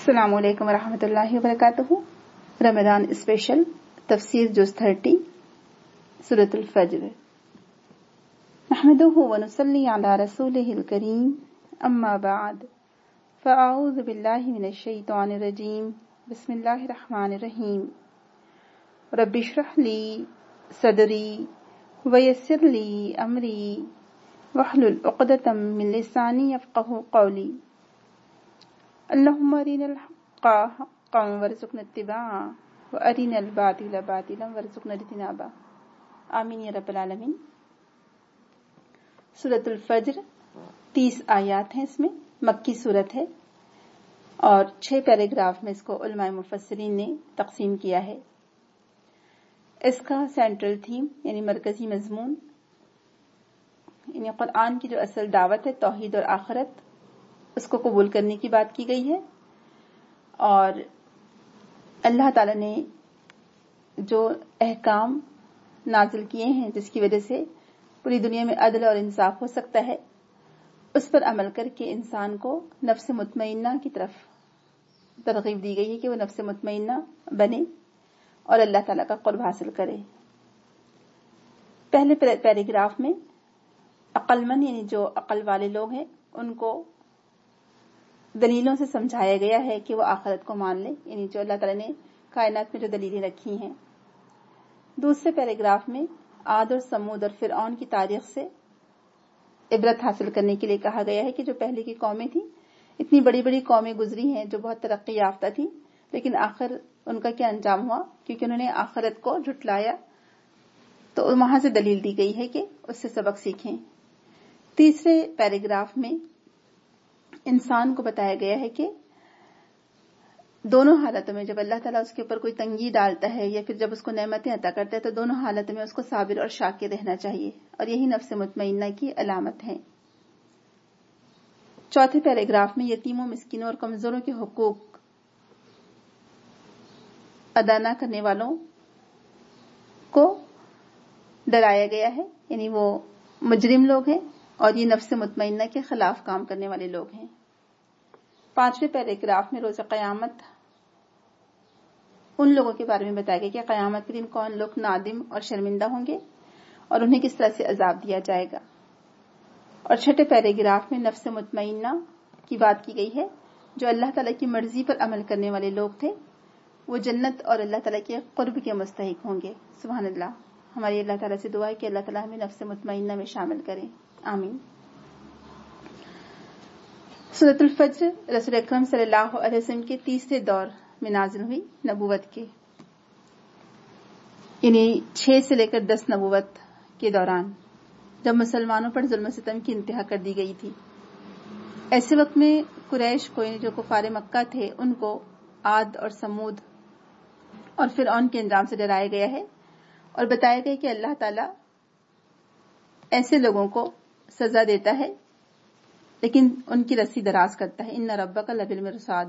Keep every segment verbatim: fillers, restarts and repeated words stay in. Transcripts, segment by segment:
السلام علیکم ورحمۃ اللہ وبرکاتہ۔ رمضان اسپیشل تفسیر جز تھرٹی سورۃ الفجر۔ نحمده ونصلی علی رسولہ الکریم، اما بعد فاعوذ باللہ من الشیطان الرجیم، بسم اللہ الرحمن الرحیم۔ رب اشرح لی صدری ویسر لی امری واحلل عقدۃ من لسانی یفقہوا قولی۔ اللہم ارنا الحق حقا وارزقنا اتباعہ وارنا الباطل باطلا وارزقنا اجتنابہ، آمین یا رب العالمین۔ سورۃ الفجر تیس آیات ہیں، اس میں مکی صورت ہے اور چھ پیراگراف میں اس کو علماء مفسرین نے تقسیم کیا ہے۔ اس کا سینٹرل تھیم یعنی مرکزی مضمون یعنی قرآن کی جو اصل دعوت ہے توحید اور آخرت، اس کو قبول کرنے کی بات کی گئی ہے، اور اللہ تعالی نے جو احکام نازل کیے ہیں جس کی وجہ سے پوری دنیا میں عدل اور انصاف ہو سکتا ہے، اس پر عمل کر کے انسان کو نفس مطمئنہ کی طرف ترغیب دی گئی ہے کہ وہ نفس مطمئنہ بنے اور اللہ تعالیٰ کا قرب حاصل کرے۔ پہلے پیراگراف میں عقل مند یعنی جو عقل والے لوگ ہیں ان کو دلیلوں سے سمجھایا گیا ہے کہ وہ آخرت کو مان لیں، یعنی جو اللہ تعالیٰ نے کائنات میں جو دلیلیں رکھی ہیں۔ دوسرے پیراگراف میں عاد اور سمود اور فرعون کی تاریخ سے عبرت حاصل کرنے کے لیے کہا گیا ہے کہ جو پہلے کی قومیں تھیں، اتنی بڑی بڑی قومیں گزری ہیں جو بہت ترقی یافتہ تھیں، لیکن آخر ان کا کیا انجام ہوا، کیونکہ انہوں نے آخرت کو جھٹلایا، تو وہاں سے دلیل دی گئی ہے کہ اس سے سبق سیکھیں۔ تیسرے پیراگراف میں انسان کو بتایا گیا ہے کہ دونوں حالتوں میں جب اللہ تعالیٰ اس کے اوپر کوئی تنگی ڈالتا ہے یا پھر جب اس کو نعمتیں عطا کرتا ہے تو دونوں حالتوں میں اس کو صابر اور شاکر رہنا چاہیے، اور یہی نفس مطمئنہ کی علامت ہے۔ چوتھے پیراگراف میں یتیموں، مسکینوں اور کمزوروں کے حقوق ادا نہ کرنے والوں کو ڈرایا گیا ہے، یعنی وہ مجرم لوگ ہیں اور یہ نفس مطمئنہ کے خلاف کام کرنے والے لوگ ہیں۔ پانچویں پیراگراف میں روز قیامت ان لوگوں کے بارے میں بتایا گیا کہ قیامت کے دن کون لوگ نادم اور شرمندہ ہوں گے اور انہیں کس طرح سے عذاب دیا جائے گا۔ اور چھٹے پیراگراف میں نفس مطمئنہ کی بات کی گئی ہے، جو اللہ تعالیٰ کی مرضی پر عمل کرنے والے لوگ تھے وہ جنت اور اللہ تعالیٰ کے قرب کے مستحق ہوں گے۔ سبحان اللہ۔ ہماری اللہ تعالیٰ سے دعا ہے کہ اللہ تعالیٰ ہمیں نفس مطمئنہ میں شامل کریں، آمین۔ سورۃ الفجر رسول اکرم صلی اللہ علیہ وسلم کے تیسرے دور میں نازل ہوئی، نبوت کے یعنی چھ سے لے کر دس نبوت کے دوران، جب مسلمانوں پر ظلم و ستم کی انتہا کر دی گئی تھی۔ ایسے وقت میں قریش کو جو کفار مکہ تھے ان کو عاد اور سمود اور فرعون کے انجام سے ڈرایا گیا ہے اور بتایا گیا کہ اللہ تعالیٰ ایسے لوگوں کو سزا دیتا ہے لیکن ان کی رسی دراز کرتا ہے، ان ربک لبالمرصاد۔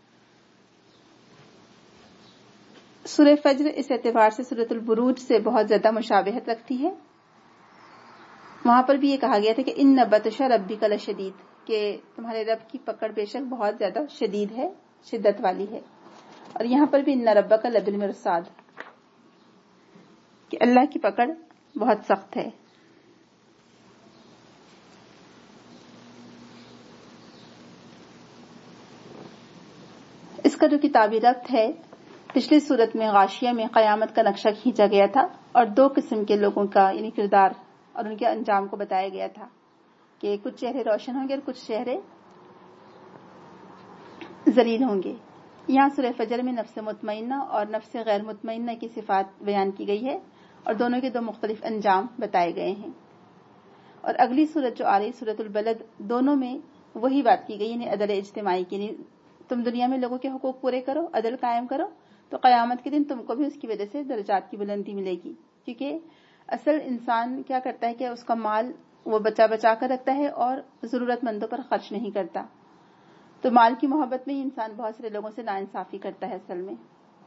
سورہ فجر اس اعتبار سے سورۃ البروج سے بہت زیادہ مشابہت رکھتی ہے۔ وہاں پر بھی یہ کہا گیا تھا کہ ان بطش ربک لشدید، کہ تمہارے رب کی پکڑ بے شک بہت زیادہ شدید ہے، شدت والی ہے۔ اور یہاں پر بھی ان ربک لبالمرصاد، کہ اللہ کی پکڑ بہت سخت ہے۔ اس کا جو کتابی ربط ہے، پچھلی صورت میں غاشیہ میں قیامت کا نقشہ کھینچا گیا تھا اور دو قسم کے لوگوں کا یعنی کردار اور ان کے انجام کو بتایا گیا تھا کہ کچھ چہرے روشن ہوں گے اور کچھ چہرے ذلیل ہوں گے۔ یہاں سورہ فجر میں نفس مطمئنہ اور نفس غیر مطمئنہ کی صفات بیان کی گئی ہے اور دونوں کے دو مختلف انجام بتائے گئے ہیں۔ اور اگلی صورت جو آ رہی سورۃ البلد، دونوں میں وہی بات کی گئی، یعنی عدل اجتماعی کی، یعنی تم دنیا میں لوگوں کے حقوق پورے کرو، عدل قائم کرو، تو قیامت کے دن تم کو بھی اس کی وجہ سے درجات کی بلندی ملے گی۔ کیونکہ اصل انسان کیا کرتا ہے کہ اس کا مال وہ بچا بچا کر رکھتا ہے اور ضرورت مندوں پر خرچ نہیں کرتا، تو مال کی محبت میں ہی انسان بہت سارے لوگوں سے ناانصافی کرتا ہے اصل میں۔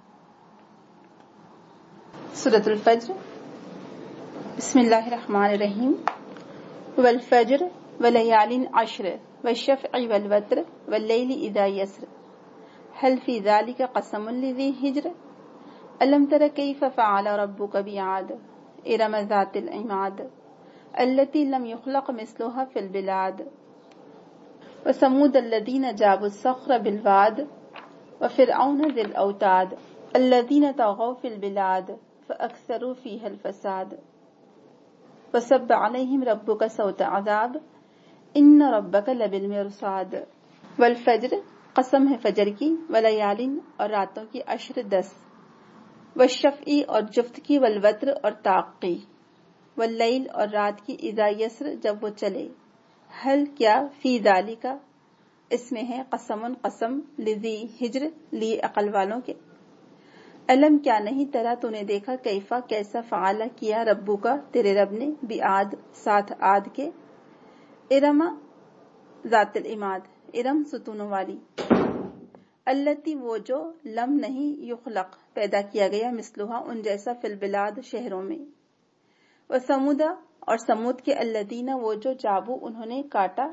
سورۃ الفجر، بسم اللہ الرحمن الرحیم۔ والفجر ولیال عشر والشفع والوتر واللیل اذا یسر هل في ذلك قسم لذي حجر ألم تر كيف فعل ربك بعاد إرم ذات العماد التي لم يخلق مثلها في البلاد وثمود الذين جابوا الصخر بالواد وفرعون ذي الأوتاد الذين طغوا في البلاد فأكثروا فيها الفساد وصب عليهم ربك صوت عذاب إن ربك لبالمرصاد والفجر قسم ہے فجر کی ولیالین اور راتوں کی عشر دس والشفعی اور جفت کی والوتر اور طاق کی واللیل اور رات کی اذا یسر جب وہ چلے حل کیا فی ذالک اس میں ہے قسم قسم لذی ہجر لی عقل والوں کے علم کیا نہیں ترا تو نے دیکھا کیفا کیسا فعال کیا ربو کا تیرے رب نے بعاد ساتھ عاد کے ارما ذات العماد ارم ستونوں والی التی وہ جو لم نہیں یخلق پیدا کیا گیا مثلها ان جیسا فی البلاد شہروں میں وثمودا اور سمود کے الذین وہ جو جابو انہوں نے کاٹا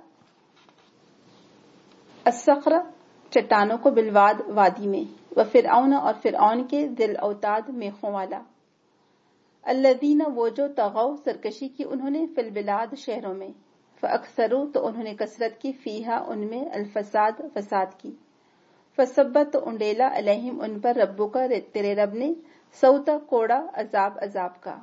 الصخر چٹانوں کو بالواد وادی میں وفرعون اور فرعون کے ذل اوتاد میخوں والا الذین وہ جو طغوا سرکشی کی انہوں نے فی البلاد شہروں میں فاکثروا تو انہوں نے کثرت کی فیہا ان میں الفساد فساد کی فسبت تو انڈیلا علیہم ان پر ربو کا تیرے رب نے سوتا کوڑا عذاب عذاب کا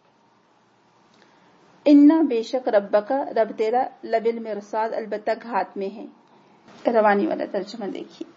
انا بے شک رب کا رب تیرا لبل مرصاد البتہ گھات میں ہے. روانی والا ترجمہ دیکھیے.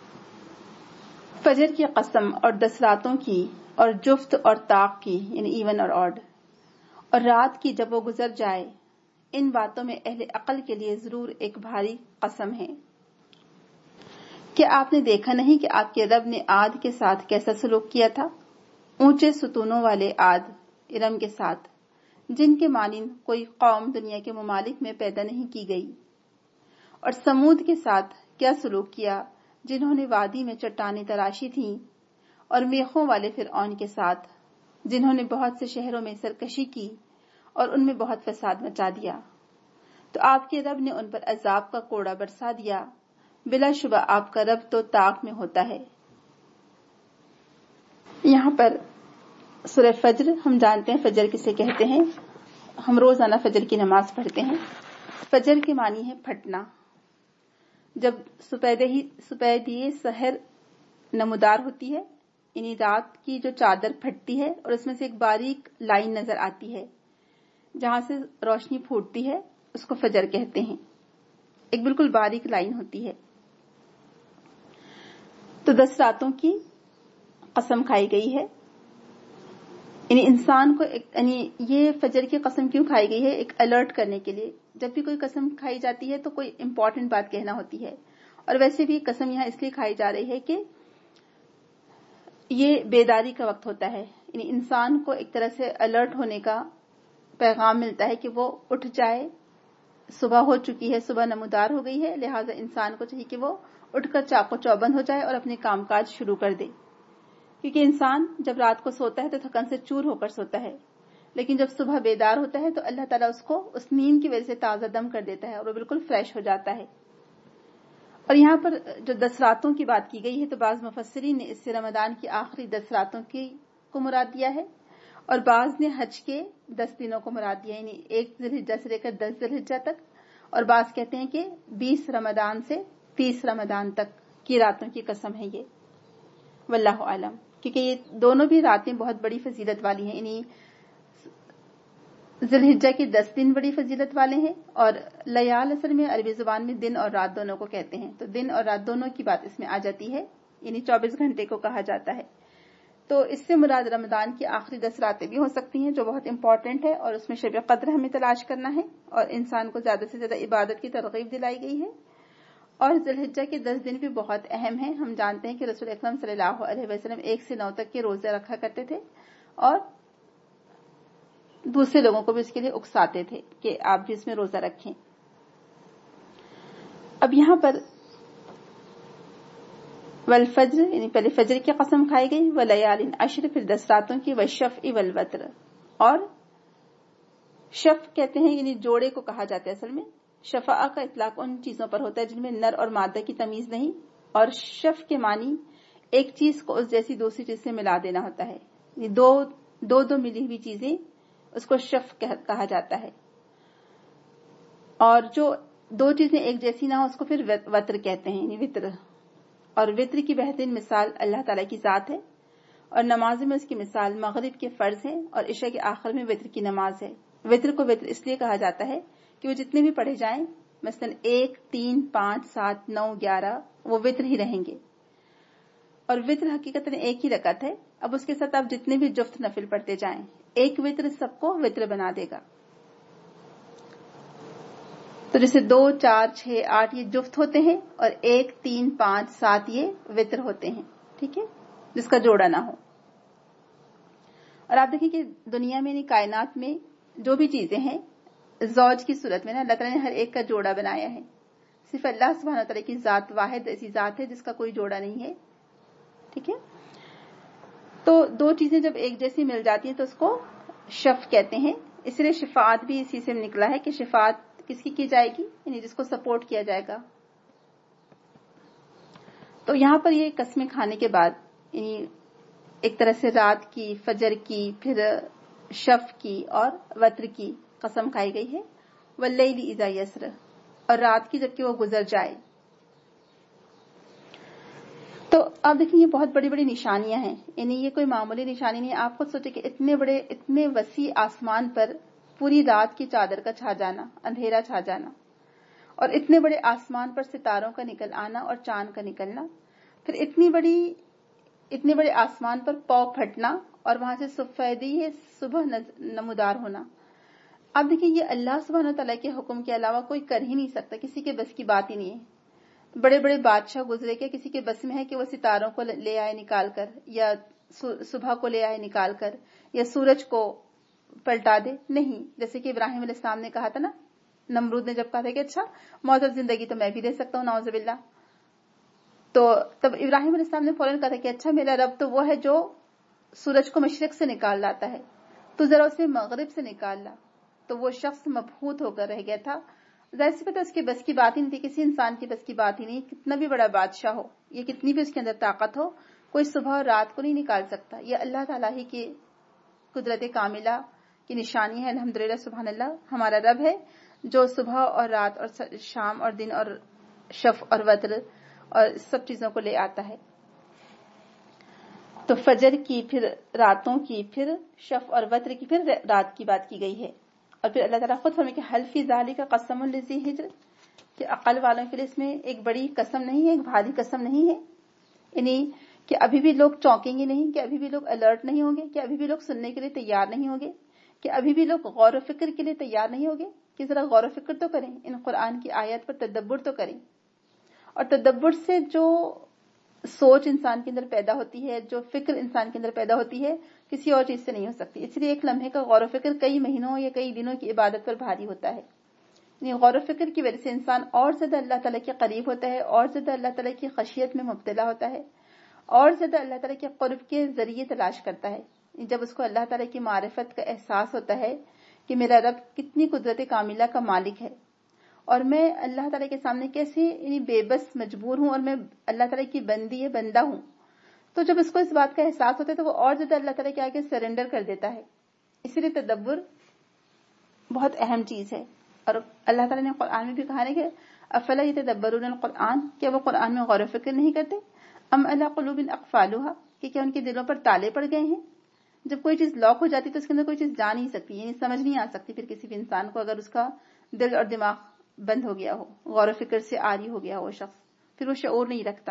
فجر کی قسم اور دس راتوں کی اور جفت اور طاق کی یعنی ایون اور آڈ اور رات کی جب وہ گزر جائے ان باتوں میں اہل عقل کے لیے ضرور ایک بھاری قسم ہے. کیا آپ نے دیکھا نہیں کہ آپ کے رب نے عاد کے ساتھ کیسا سلوک کیا تھا؟ اونچے ستونوں والے عاد ارم کے ساتھ جن کے مانند کوئی قوم دنیا کے ممالک میں پیدا نہیں کی گئی. اور سمود کے ساتھ کیا سلوک کیا جنہوں نے وادی میں چٹانیں تراشی تھیں. اور میخوں والے فرعون کے ساتھ جنہوں نے بہت سے شہروں میں سرکشی کی اور ان میں بہت فساد مچا دیا. تو آپ کے رب نے ان پر عذاب کا کوڑا برسا دیا. بلا شبہ آپ کا رب تو طاق میں ہوتا ہے. یہاں پر سورہ فجر ہم جانتے ہیں فجر کسے کہتے ہیں. ہم روزانہ فجر کی نماز پڑھتے ہیں. فجر کے معنی ہے پھٹنا. جب سپیدہی سپیدی سحر نمودار ہوتی ہے یعنی رات کی جو چادر پھٹتی ہے اور اس میں سے ایک باریک لائن نظر آتی ہے جہاں سے روشنی پھوٹتی ہے اس کو فجر کہتے ہیں. ایک بالکل باریک لائن ہوتی ہے. تو دس راتوں کی قسم کھائی گئی ہے. یعنی انسان کو یعنی یہ فجر کی قسم کیوں کھائی گئی ہے؟ ایک الرٹ کرنے کے لیے. جب بھی کوئی قسم کھائی جاتی ہے تو کوئی امپورٹنٹ بات کہنا ہوتی ہے. اور ویسے بھی قسم یہاں اس لیے کھائی جا رہی ہے کہ یہ بیداری کا وقت ہوتا ہے. یعنی انسان کو ایک طرح سے الرٹ ہونے کا پیغام ملتا ہے کہ وہ اٹھ جائے. صبح ہو چکی ہے, صبح نمودار ہو گئی ہے, لہٰذا انسان کو چاہیے کہ وہ اٹھ کر چاق و چوبند ہو جائے اور اپنے کام کاج شروع کر دے. کیونکہ انسان جب رات کو سوتا ہے تو تھکن سے چور ہو کر سوتا ہے, لیکن جب صبح بیدار ہوتا ہے تو اللہ تعالیٰ اس کو اس نیند کی وجہ سے تازہ دم کر دیتا ہے اور وہ بالکل فریش ہو جاتا ہے. اور یہاں پر جو دس راتوں کی بات کی گئی ہے تو بعض مفسرین نے اس سے رمضان کی آخری دس راتوں کی کو مراد دیا ہے اور بعض نے حج کے دس دنوں کو مراد دیا, یعنی ایک ذی الحجہ سے لے کر دس ذی الحجہ تک. اور بعض کہتے ہیں کہ بیس رمضان سے تیس رمضان تک کی راتوں کی قسم ہے یہ. واللہ عالم. کیونکہ یہ دونوں بھی راتیں بہت بڑی فضیلت والی ہیں. یعنی ذی الحجہ کے دس دن بڑی فضیلت والے ہیں اور لیال اصل میں عربی زبان میں دن اور رات دونوں کو کہتے ہیں. تو دن اور رات دونوں کی بات اس میں آ جاتی ہے, یعنی چوبیس گھنٹے کو کہا جاتا ہے. تو اس سے مراد رمضان کی آخری دس راتیں بھی ہو سکتی ہیں جو بہت امپورٹنٹ ہے اور اس میں شب قدر ہمیں تلاش کرنا ہے اور انسان کو زیادہ سے زیادہ عبادت کی ترغیب دلائی گئی ہے. اور ذی الحجہ کے دس دن بھی بہت اہم ہیں. ہم جانتے ہیں کہ رسول اکرم صلی اللہ علیہ وسلم ایک سے نو تک کے روزے رکھا کرتے تھے اور دوسرے لوگوں کو بھی اس کے لیے اکساتے تھے کہ آپ بھی اس میں روزہ رکھیں. اب یہاں پر والفجر یعنی پہلے فجر کی قسم کھائی گئی, ولیالین عشر پھر دس راتوں کی, والشفع والوتر. اور شف کہتے ہیں یعنی جوڑے کو کہا جاتا ہے. اصل میں شفاء کا اطلاق ان چیزوں پر ہوتا ہے جن میں نر اور مادہ کی تمیز نہیں اور شف کے معنی ایک چیز کو اس جیسی دوسری چیز سے ملا دینا ہوتا ہے. دو دو دو ملی ہوئی چیزیں اس کو شف کہا جاتا ہے. اور جو دو چیزیں ایک جیسی نہ ہو اس کو پھر وتر کہتے ہیں, یعنی وطر. اور وطر کی بہترین مثال اللہ تعالیٰ کی ذات ہے, اور نماز میں اس کی مثال مغرب کے فرض ہے اور عشاء کے آخر میں وطر کی نماز ہے. وطر کو وطر اس لیے کہا جاتا ہے کہ وہ جتنے بھی پڑھے جائیں, مثلا ایک, تین, پانچ, سات, نو, گیارہ, وہ وطر ہی رہیں گے. اور وطر حقیقت میں ایک ہی رکعت ہے. اب اس کے ساتھ آپ جتنے بھی جفت نفل پڑھتے جائیں, ایک وطر سب کو وطر بنا دے گا. تو جیسے دو, چار, چھ, آٹھ یہ جفت ہوتے ہیں, اور ایک, تین, پانچ, سات یہ وطر ہوتے ہیں. ٹھیک ہے, جس کا جوڑا نہ ہو. اور آپ دیکھیں کہ دنیا میں, کائنات میں جو بھی چیزیں ہیں زوج کی صورت میں نا, اللہ تعالیٰ نے ہر ایک کا جوڑا بنایا ہے. صرف اللہ سبحانہ وتعالیٰ کی ذات واحد ایسی ذات ہے جس کا کوئی جوڑا نہیں ہے. ٹھیک ہے, تو دو چیزیں جب ایک جیسی مل جاتی ہیں تو اس کو شف کہتے ہیں. اس لیے شفاعت بھی اسی سے نکلا ہے کہ شفاعت کس کی کی جائے گی, یعنی جس کو سپورٹ کیا جائے گا. تو یہاں پر یہ قسمیں کھانے کے بعد, یعنی ایک طرح سے رات کی, فجر کی, پھر شف کی اور وتر کی قسم کھائی گئی ہے. واللیل اذا یسر, اور رات کی جبکہ وہ گزر جائے. تو آپ دیکھیں یہ بہت بڑی بڑی نشانیاں ہیں, یعنی یہ کوئی معمولی نشانی نہیں. آپ خود سوچیں کہ اتنے بڑے اتنے وسیع آسمان پر پوری رات کی چادر کا چھا جانا, اندھیرا چھا جانا, اور اتنے بڑے آسمان پر ستاروں کا نکل آنا اور چاند کا نکلنا, پھر اتنی بڑی اتنے بڑے آسمان پر پاؤ پھٹنا, اور وہاں سے سفیدی صبح نمودار ہونا. اب دیکھیں یہ اللہ سبحانہ تعالیٰ کے حکم کے علاوہ کوئی کر ہی نہیں سکتا, کسی کے بس کی بات ہی نہیں ہے. بڑے بڑے بادشاہ گزرے کے کسی کے بس میں ہے کہ وہ ستاروں کو لے آئے نکال کر, یا صبح کو لے آئے نکال کر, یا سورج کو پلٹا دے؟ نہیں. جیسے کہ ابراہیم علیہ السلام نے کہا تھا نا, نمرود نے جب کہا تھا کہ اچھا معذب زندگی تو میں بھی دے سکتا ہوں, نعوذ باللہ. تو تب ابراہیم علیہ السلام نے فوراً کہا تھا کہ اچھا میرا رب تو وہ ہے جو سورج کو مشرق سے نکال لاتا ہے, تو ذرا اسے مغرب سے نکال لا. تو وہ شخص مبہوت ہو کر رہ گیا تھا. ظاہر سی بات ہے اس کی بس کی بات ہی نہیں تھی, کسی انسان کی بس کی بات ہی نہیں. کتنا بھی بڑا بادشاہ ہو, یہ کتنی بھی اس کے اندر طاقت ہو, کوئی صبح اور رات کو نہیں نکال سکتا. یہ اللہ تعالیٰ ہی کی قدرت کاملہ کی نشانی ہے. الحمدللہ, سبحان اللہ, ہمارا رب ہے جو صبح اور رات اور شام اور دن اور شف اور وتر اور سب چیزوں کو لے آتا ہے. تو فجر کی, پھر راتوں کی, پھر شف اور وتر کی, پھر رات کی بات کی گئی ہے. اور پھر اللہ تعالیٰ خود فرمائے کہ حل فی ذالک قسم لذی حجر, کہ عقل والوں کے لیے اس میں ایک بڑی قسم نہیں ہے, ایک بھاری قسم نہیں ہے. یعنی کہ ابھی بھی لوگ چونکیں گے نہیں, کہ ابھی بھی لوگ الرٹ نہیں ہوں گے, کہ ابھی بھی لوگ سننے کے لیے تیار نہیں ہوں گے, کہ ابھی بھی لوگ غور و فکر کے لیے تیار نہیں ہوں گے, کہ ذرا غور و فکر تو کریں, ان قرآن کی آیات پر تدبر تو کریں. اور تدبر سے جو سوچ انسان کے اندر پیدا ہوتی ہے, جو فکر انسان کے اندر پیدا ہوتی ہے, کسی اور چیز سے نہیں ہو سکتی. اس لیے ایک لمحے کا غور و فکر کئی مہینوں یا کئی دنوں کی عبادت پر بھاری ہوتا ہے. یعنی غور و فکر کی وجہ سے انسان اور زیادہ اللہ تعالیٰ کے قریب ہوتا ہے, اور زیادہ اللہ تعالیٰ کی خشیت میں مبتلا ہوتا ہے, اور زیادہ اللہ تعالیٰ کے قرب کے ذریعے تلاش کرتا ہے. جب اس کو اللہ تعالیٰ کی معرفت کا احساس ہوتا ہے کہ میرا رب کتنی قدرت کاملہ کا مالک ہے, اور میں اللہ تعالیٰ کے سامنے کیسے یعنی بے بس مجبور ہوں, اور میں اللہ تعالیٰ کی بندی ہے, بندہ ہوں. تو جب اس کو اس بات کا احساس ہوتا ہے تو وہ اور زیادہ اللہ تعالیٰ کے آگے سرنڈر کر دیتا ہے. اسی لیے تدبر بہت اہم چیز ہے. اور اللہ تعالیٰ نے قرآن میں بھی کہا ہے کہ افلا یتدبرون القرآن, کیا وہ قرآن میں غور و فکر نہیں کرتے؟ ام علی قلوب اقفالها, کہ کیا ان کے دلوں پر تالے پڑ گئے ہیں؟ جب کوئی چیز لاک ہو جاتی تو اس کے اندر کوئی چیز جا نہیں سکتی, یعنی سمجھ نہیں آ سکتی پھر کسی بھی انسان کو, اگر اس کا دل اور دماغ بند ہو گیا ہو, غور و فکر سے عاری ہو گیا ہو شخص, پھر وہ شعور نہیں رکھتا.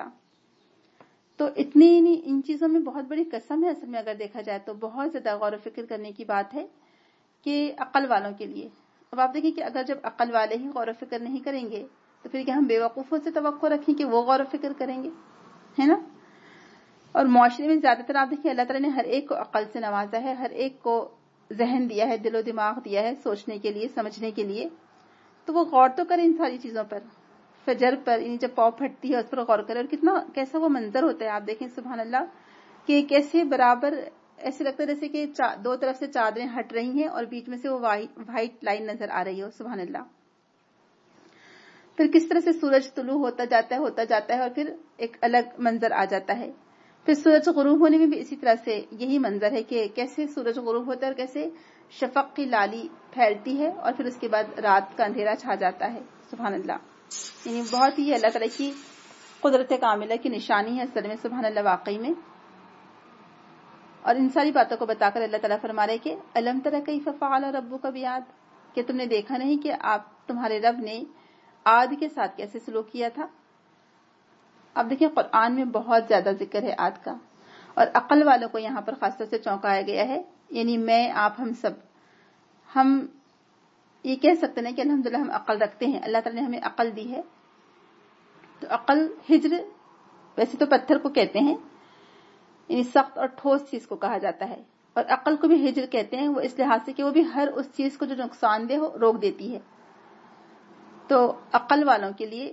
تو اتنی ان چیزوں میں بہت بڑی قسم ہے اصل میں, اگر دیکھا جائے تو بہت زیادہ غور و فکر کرنے کی بات ہے کہ عقل والوں کے لیے. اب آپ دیکھیں کہ اگر جب عقل والے ہی غور و فکر نہیں کریں گے تو پھر کیا ہم بے وقوفوں سے توقع رکھیں کہ وہ غور و فکر کریں گے, ہے نا؟ اور معاشرے میں زیادہ تر آپ دیکھیں اللہ تعالیٰ نے ہر ایک کو عقل سے نوازا ہے, ہر ایک کو ذہن دیا ہے, دل و دماغ دیا ہے سوچنے کے لیے, سمجھنے کے لیے. تو وہ غور تو کرے ان ساری چیزوں پر. فجر پر یعنی جب پاؤں پھٹتی ہے اس پر غور کرے, اور کتنا کیسا وہ منظر ہوتا ہے. آپ دیکھیں سبحان اللہ کہ کیسے برابر ایسے لگتا ہے جیسے کہ دو طرف سے چادریں ہٹ رہی ہیں اور بیچ میں سے وہ وائٹ لائن نظر آ رہی ہو. سبحان اللہ. پھر کس طرح سے سورج طلوع ہوتا جاتا ہے ہوتا جاتا ہے اور پھر ایک الگ منظر آ جاتا ہے. پھر سورج غروب ہونے میں بھی اسی طرح سے یہی منظر ہے کہ کیسے سورج غروب ہوتا ہے اور کیسے شفق کی لالی پھیلتی ہے اور پھر اس کے بعد رات کا اندھیرا چھا جاتا ہے. سبحان اللہ. یعنی بہت ہی اللہ تعالیٰ کی قدرت کاملہ کی نشانی ہے اصل میں. سبحان اللہ واقعی میں. اور ان ساری باتوں کو بتا کر اللہ تعالیٰ فرما رہے کہ الم تر کیف فعل ربک بعاد، کہ تم نے دیکھا نہیں کہ آپ تمہارے رب نے عاد کے ساتھ کیسے سلوک کیا تھا. اب دیکھیں قرآن میں بہت زیادہ ذکر ہے عاد کا، اور عقل والوں کو یہاں پر خاص طور سے چونکایا گیا ہے. یعنی میں آپ ہم سب ہم یہ کہہ سکتے ہیں کہ الحمدللہ ہم عقل رکھتے ہیں، اللہ تعالیٰ نے ہمیں عقل دی ہے. تو عقل ہجر ویسے تو پتھر کو کہتے ہیں، یعنی سخت اور ٹھوس چیز کو کہا جاتا ہے، اور عقل کو بھی ہجر کہتے ہیں وہ اس لحاظ سے کہ وہ بھی ہر اس چیز کو جو نقصان دہ ہو روک دیتی ہے. تو عقل والوں کے لیے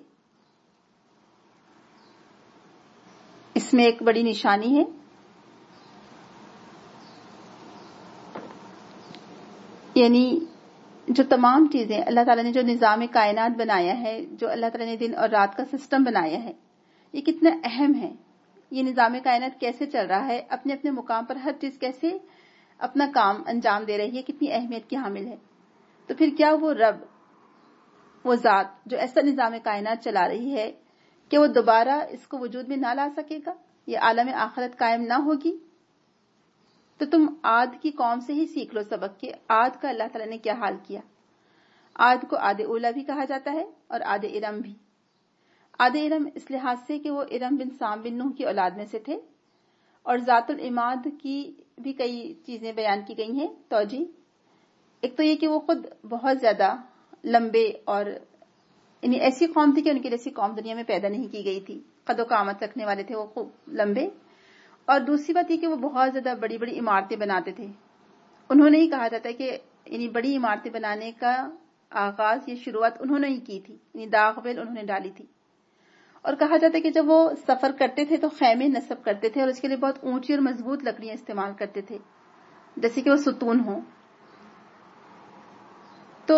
اس میں ایک بڑی نشانی ہے. یعنی جو تمام چیزیں اللہ تعالیٰ نے جو نظام کائنات بنایا ہے، جو اللہ تعالیٰ نے دن اور رات کا سسٹم بنایا ہے، یہ کتنا اہم ہے. یہ نظام کائنات کیسے چل رہا ہے، اپنے اپنے مقام پر ہر چیز کیسے اپنا کام انجام دے رہی ہے، کتنی اہمیت کی حامل ہے. تو پھر کیا وہ رب، وہ ذات جو ایسا نظام کائنات چلا رہی ہے کہ وہ دوبارہ اس کو وجود میں نہ لا سکے گا، یہ عالم آخرت قائم نہ ہوگی. تو تم عاد کی قوم سے ہی سیکھ لو سبق کہ عاد کا اللہ تعالیٰ نے کیا حال کیا. عاد کو عاد اولا بھی کہا جاتا ہے اور عاد ارم بھی. عاد ارم اس لحاظ سے کہ وہ ارم بن سام بن نوح کی اولاد میں سے تھے، اور ذات العماد کی بھی کئی چیزیں بیان کی گئی ہیں توجی. ایک تو یہ کہ وہ خود بہت زیادہ لمبے اور یعنی ایسی قوم تھی کہ ان کی جیسی قوم دنیا میں پیدا نہیں کی گئی تھی. قد و قامت رکھنے والے تھے وہ خوب لمبے. اور دوسری بات یہ کہ وہ بہت زیادہ بڑی بڑی عمارتیں بناتے تھے. انہوں نے ہی کہا جاتا ہے کہ یعنی بڑی عمارتیں بنانے کا آغاز، یہ شروعات انہوں نے ہی کی تھی. یعنی داغ بیل انہوں نے ڈالی تھی. اور کہا جاتا ہے کہ جب وہ سفر کرتے تھے تو خیمے نصب کرتے تھے اور اس کے لیے بہت اونچی اور مضبوط لکڑیاں استعمال کرتے تھے جیسے کہ وہ ستون ہوں. تو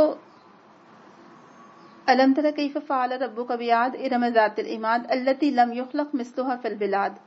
الم تر کیف فعل ربک بعاد ارم ذات العماد التی لم یخلق مثلها فی البلاد،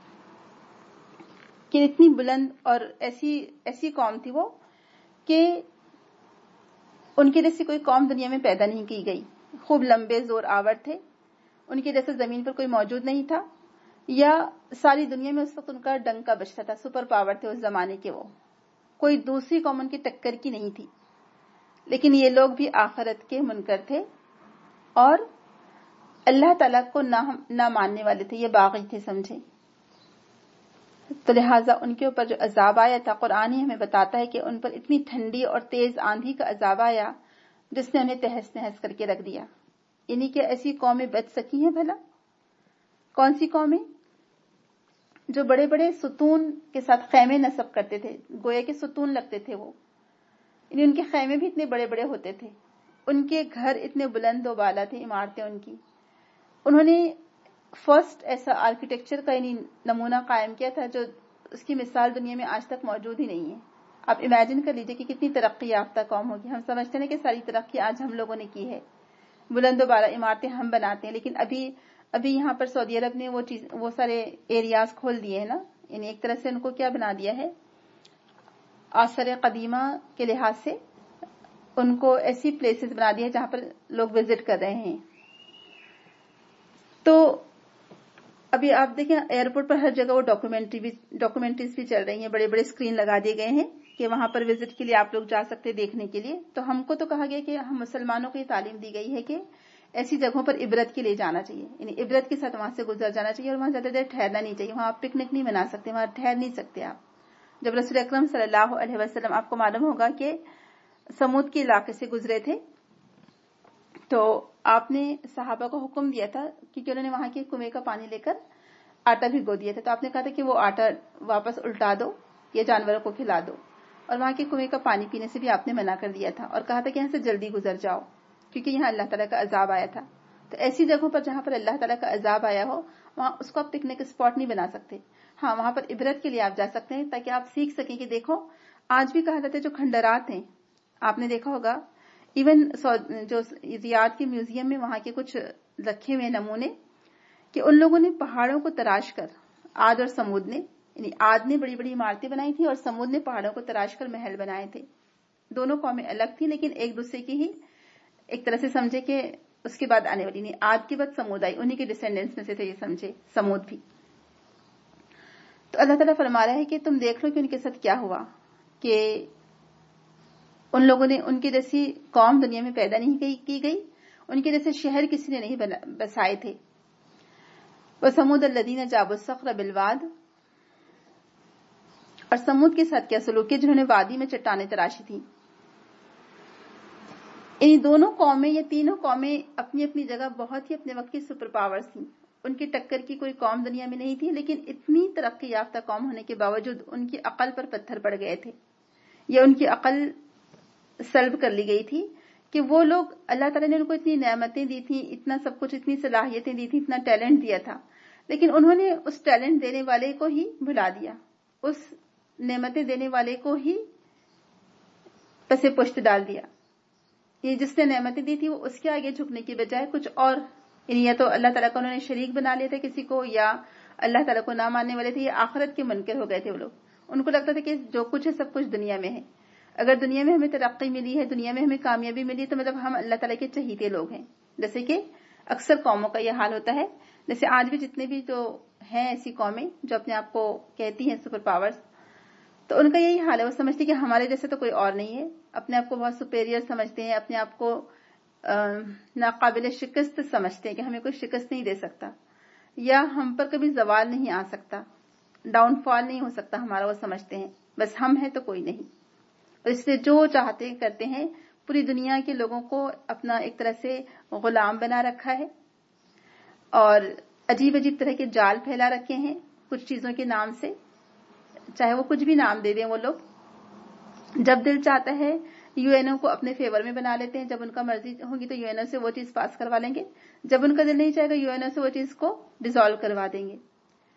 کہ اتنی بلند اور ایسی ایسی قوم تھی وہ کہ ان کے جیسی کوئی قوم دنیا میں پیدا نہیں کی گئی. خوب لمبے زور آور تھے، ان کے جیسے زمین پر کوئی موجود نہیں تھا، یا ساری دنیا میں اس وقت ان کا ڈنکا بجتا تھا. سپر پاور تھے اس زمانے کے، وہ کوئی دوسری قوم ان کی ٹکر کی نہیں تھی. لیکن یہ لوگ بھی آخرت کے منکر تھے اور اللہ تعالیٰ کو نہ نہ ماننے والے تھے، یہ باغی تھے سمجھے. تو لہٰذا ان کے اوپر جو عذاب آیا تھا، قرآن ہی ہمیں بتاتا ہے کہ ان پر اتنی ٹھنڈی اور تیز آندھی کا عذاب آیا جس نے انہیں تہس نہس کر کے رکھ دیا. یعنی کہ ایسی قومیں بچ سکی ہیں بھلا؟ کون سی قومیں؟ جو بڑے بڑے ستون کے ساتھ خیمے نصب کرتے تھے، گویا کے ستون لگتے تھے وہ. یعنی ان کے خیمے بھی اتنے بڑے بڑے ہوتے تھے، ان کے گھر اتنے بلند و بالا تھے، عمارتیں ان کی. انہوں نے فرسٹ ایسا آرکیٹیکچر کا یعنی نمونہ قائم کیا تھا جو اس کی مثال دنیا میں آج تک موجود ہی نہیں ہے. آپ امیجن کر لیجئے کہ کتنی ترقی یافتہ قوم ہوگی. ہم سمجھتے ہیں کہ ساری ترقی آج ہم لوگوں نے کی ہے، بلند و بالا عمارتیں ہم بناتے ہیں، لیکن ابھی ابھی یہاں پر سعودی عرب نے وہ چیز وہ سارے ایریاز کھول دیے ہیں نا. یعنی ایک طرح سے ان کو کیا بنا دیا ہے، آثار قدیمہ کے لحاظ سے ان کو ایسی پلیسز بنا دی ہے جہاں پر لوگ وزٹ کر رہے ہیں. تو ابھی آپ دیکھیں ایئرپورٹ پر ہر جگہ وہ ڈاکومنٹری بھی ڈاکومنٹریز بھی چل رہی ہیں، بڑے بڑے اسکرین لگا دیے گئے ہیں کہ وہاں پر وزٹ کے لیے آپ لوگ جا سکتے دیکھنے کے لیے. تو ہم کو تو کہا گیا کہ ہم مسلمانوں کو یہ تعلیم دی گئی ہے کہ ایسی جگہوں پر عبرت کے لیے جانا چاہیے، یعنی عبرت کے ساتھ وہاں سے گزر جانا چاہیے، اور وہاں زیادہ دیر ٹھہرنا نہیں چاہیے. وہاں آپ پکنک نہیں بنا سکتے، وہاں ٹھہر نہیں سکتے آپ. جب رسول اکرم صلی اللہ علیہ وسلم، آپ کو معلوم ہوگا کہ سمود کے علاقے سے گزرے تھے، تو آپ نے صحابہ کو حکم دیا تھا کیونکہ انہوں نے وہاں کے کنویں کا پانی لے کر آٹا بھگو دیا تھا. تو آپ نے کہا تھا کہ وہ آٹا واپس الٹا دو یا جانوروں کو کھلا دو، اور وہاں کے کنویں کا پانی پینے سے بھی آپ نے منع کر دیا تھا اور کہا تھا کہ یہاں سے جلدی گزر جاؤ کیونکہ یہاں اللہ تعالیٰ کا عذاب آیا تھا. تو ایسی جگہوں پر جہاں پر اللہ تعالیٰ کا عذاب آیا ہو وہاں اس کو آپ پکنک اسپاٹ نہیں بنا سکتے. ہاں وہاں پر عبرت کے لیے آپ جا سکتے ہیں تاکہ آپ سیکھ سکیں کہ دیکھو آج بھی کہا جاتا ہے جو کھنڈرات ہیں، آپ نے دیکھا ہوگا ایون جو ریاض کے میوزیم میں وہاں کے کچھ رکھے ہوئے نمونے کہ ان لوگوں نے پہاڑوں کو تراش کر، عاد اور سمود نے، یعنی عاد نے بڑی بڑی عمارتیں بنائی تھی اور سمود نے پہاڑوں کو تراش کر محل بنائے تھے. دونوں قومیں الگ تھی لیکن ایک دوسرے کی ہی ایک طرح سے سمجھے کہ اس کے بعد آنے والی نہیں، عاد کے بعد سمود آئی، انہی کے ڈسینڈنٹس میں سے تھے یہ سمجھے سمود بھی. تو اللہ تعالیٰ فرما رہا ہے کہ تم دیکھ لو کہ ان کے ساتھ کیا ہوا، کہ ان لوگوں نے ان کی جیسی قوم دنیا میں پیدا نہیں کی گئی، ان کے جیسے شہر کسی نے نہیں بسائے تھے. وَثَمُودَ الَّذِينَ جَابُوا الصَّخْرَ بِالْوَادِ، اور سمود کے ساتھ کیا سلوک ہے جنہوں نے وادی میں چٹانیں تراشی تھی. ان دونوں قومیں یا تینوں قومیں اپنی اپنی جگہ بہت ہی اپنے وقت کی سپر پاورز تھیں. ان کی ٹکر کی کوئی قوم دنیا میں نہیں تھی، لیکن اتنی ترقی یافتہ قوم ہونے کے باوجود ان کی عقل پر پتھر پڑ گئے تھے، یا ان کی عقل سلب کر لی گئی تھی کہ وہ لوگ، اللہ تعالیٰ نے ان کو اتنی نعمتیں دی تھیں، اتنا سب کچھ، اتنی صلاحیتیں دی تھیں، اتنا ٹیلنٹ دیا تھا، لیکن انہوں نے اس ٹیلنٹ دینے والے کو ہی بھلا دیا، اس نعمتیں دینے والے کو ہی پسے پشت ڈال دیا. یہ جس نے نعمتیں دی تھی وہ اس کے آگے جھکنے کی بجائے کچھ اور، یعنی یا تو اللہ تعالیٰ کو انہوں نے شریک بنا لیا تھا کسی کو، یا اللہ تعالیٰ کو نہ ماننے والے تھے، یا آخرت کے منکر ہو گئے تھے وہ لوگ. ان کو لگتا تھا کہ جو کچھ ہے سب کچھ دنیا میں ہے، اگر دنیا میں ہمیں ترقی ملی ہے، دنیا میں ہمیں کامیابی ملی تو مطلب ہم اللہ تعالیٰ کے چہیتے لوگ ہیں. جیسے کہ اکثر قوموں کا یہ حال ہوتا ہے، جیسے آج بھی جتنے بھی جو ہیں ایسی قومیں جو اپنے آپ کو کہتی ہیں سپر پاورز، تو ان کا یہی حال ہے، وہ سمجھتے ہیں کہ ہمارے جیسے تو کوئی اور نہیں ہے، اپنے آپ کو بہت سپیریئر سمجھتے ہیں، اپنے آپ کو ناقابل شکست سمجھتے ہیں کہ ہمیں کوئی شکست نہیں دے سکتا، یا ہم پر کبھی زوال نہیں آ سکتا، ڈاؤن فال نہیں ہو سکتا ہمارا، وہ سمجھتے ہیں بس ہم ہیں تو کوئی نہیں. اور اس سے جو چاہتے کرتے ہیں، پوری دنیا کے لوگوں کو اپنا ایک طرح سے غلام بنا رکھا ہے، اور عجیب عجیب طرح کے جال پھیلا رکھے ہیں کچھ چیزوں کے نام سے، چاہے وہ کچھ بھی نام دے دیں وہ لوگ. جب دل چاہتا ہے یو این او کو اپنے فیور میں بنا لیتے ہیں، جب ان کا مرضی ہوگی تو یو این او سے وہ چیز پاس کروا لیں گے، جب ان کا دل نہیں چاہے گا یو این او سے وہ چیز کو ڈیزالو کروا دیں گے.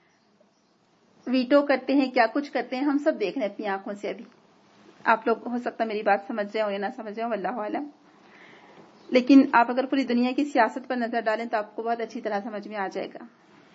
ویٹو کرتے ہیں، کیا کچھ کرتے ہیں، ہم سب دیکھ رہے ہیں اپنی آنکھوں سے. ابھی آپ لوگ ہو سکتا میری بات سمجھ رہے ہو یا نہ سمجھ رہے ہو، واللہ اعلم، لیکن آپ اگر پوری دنیا کی سیاست پر نظر ڈالیں تو آپ کو بہت اچھی طرح سمجھ میں آ جائے گا.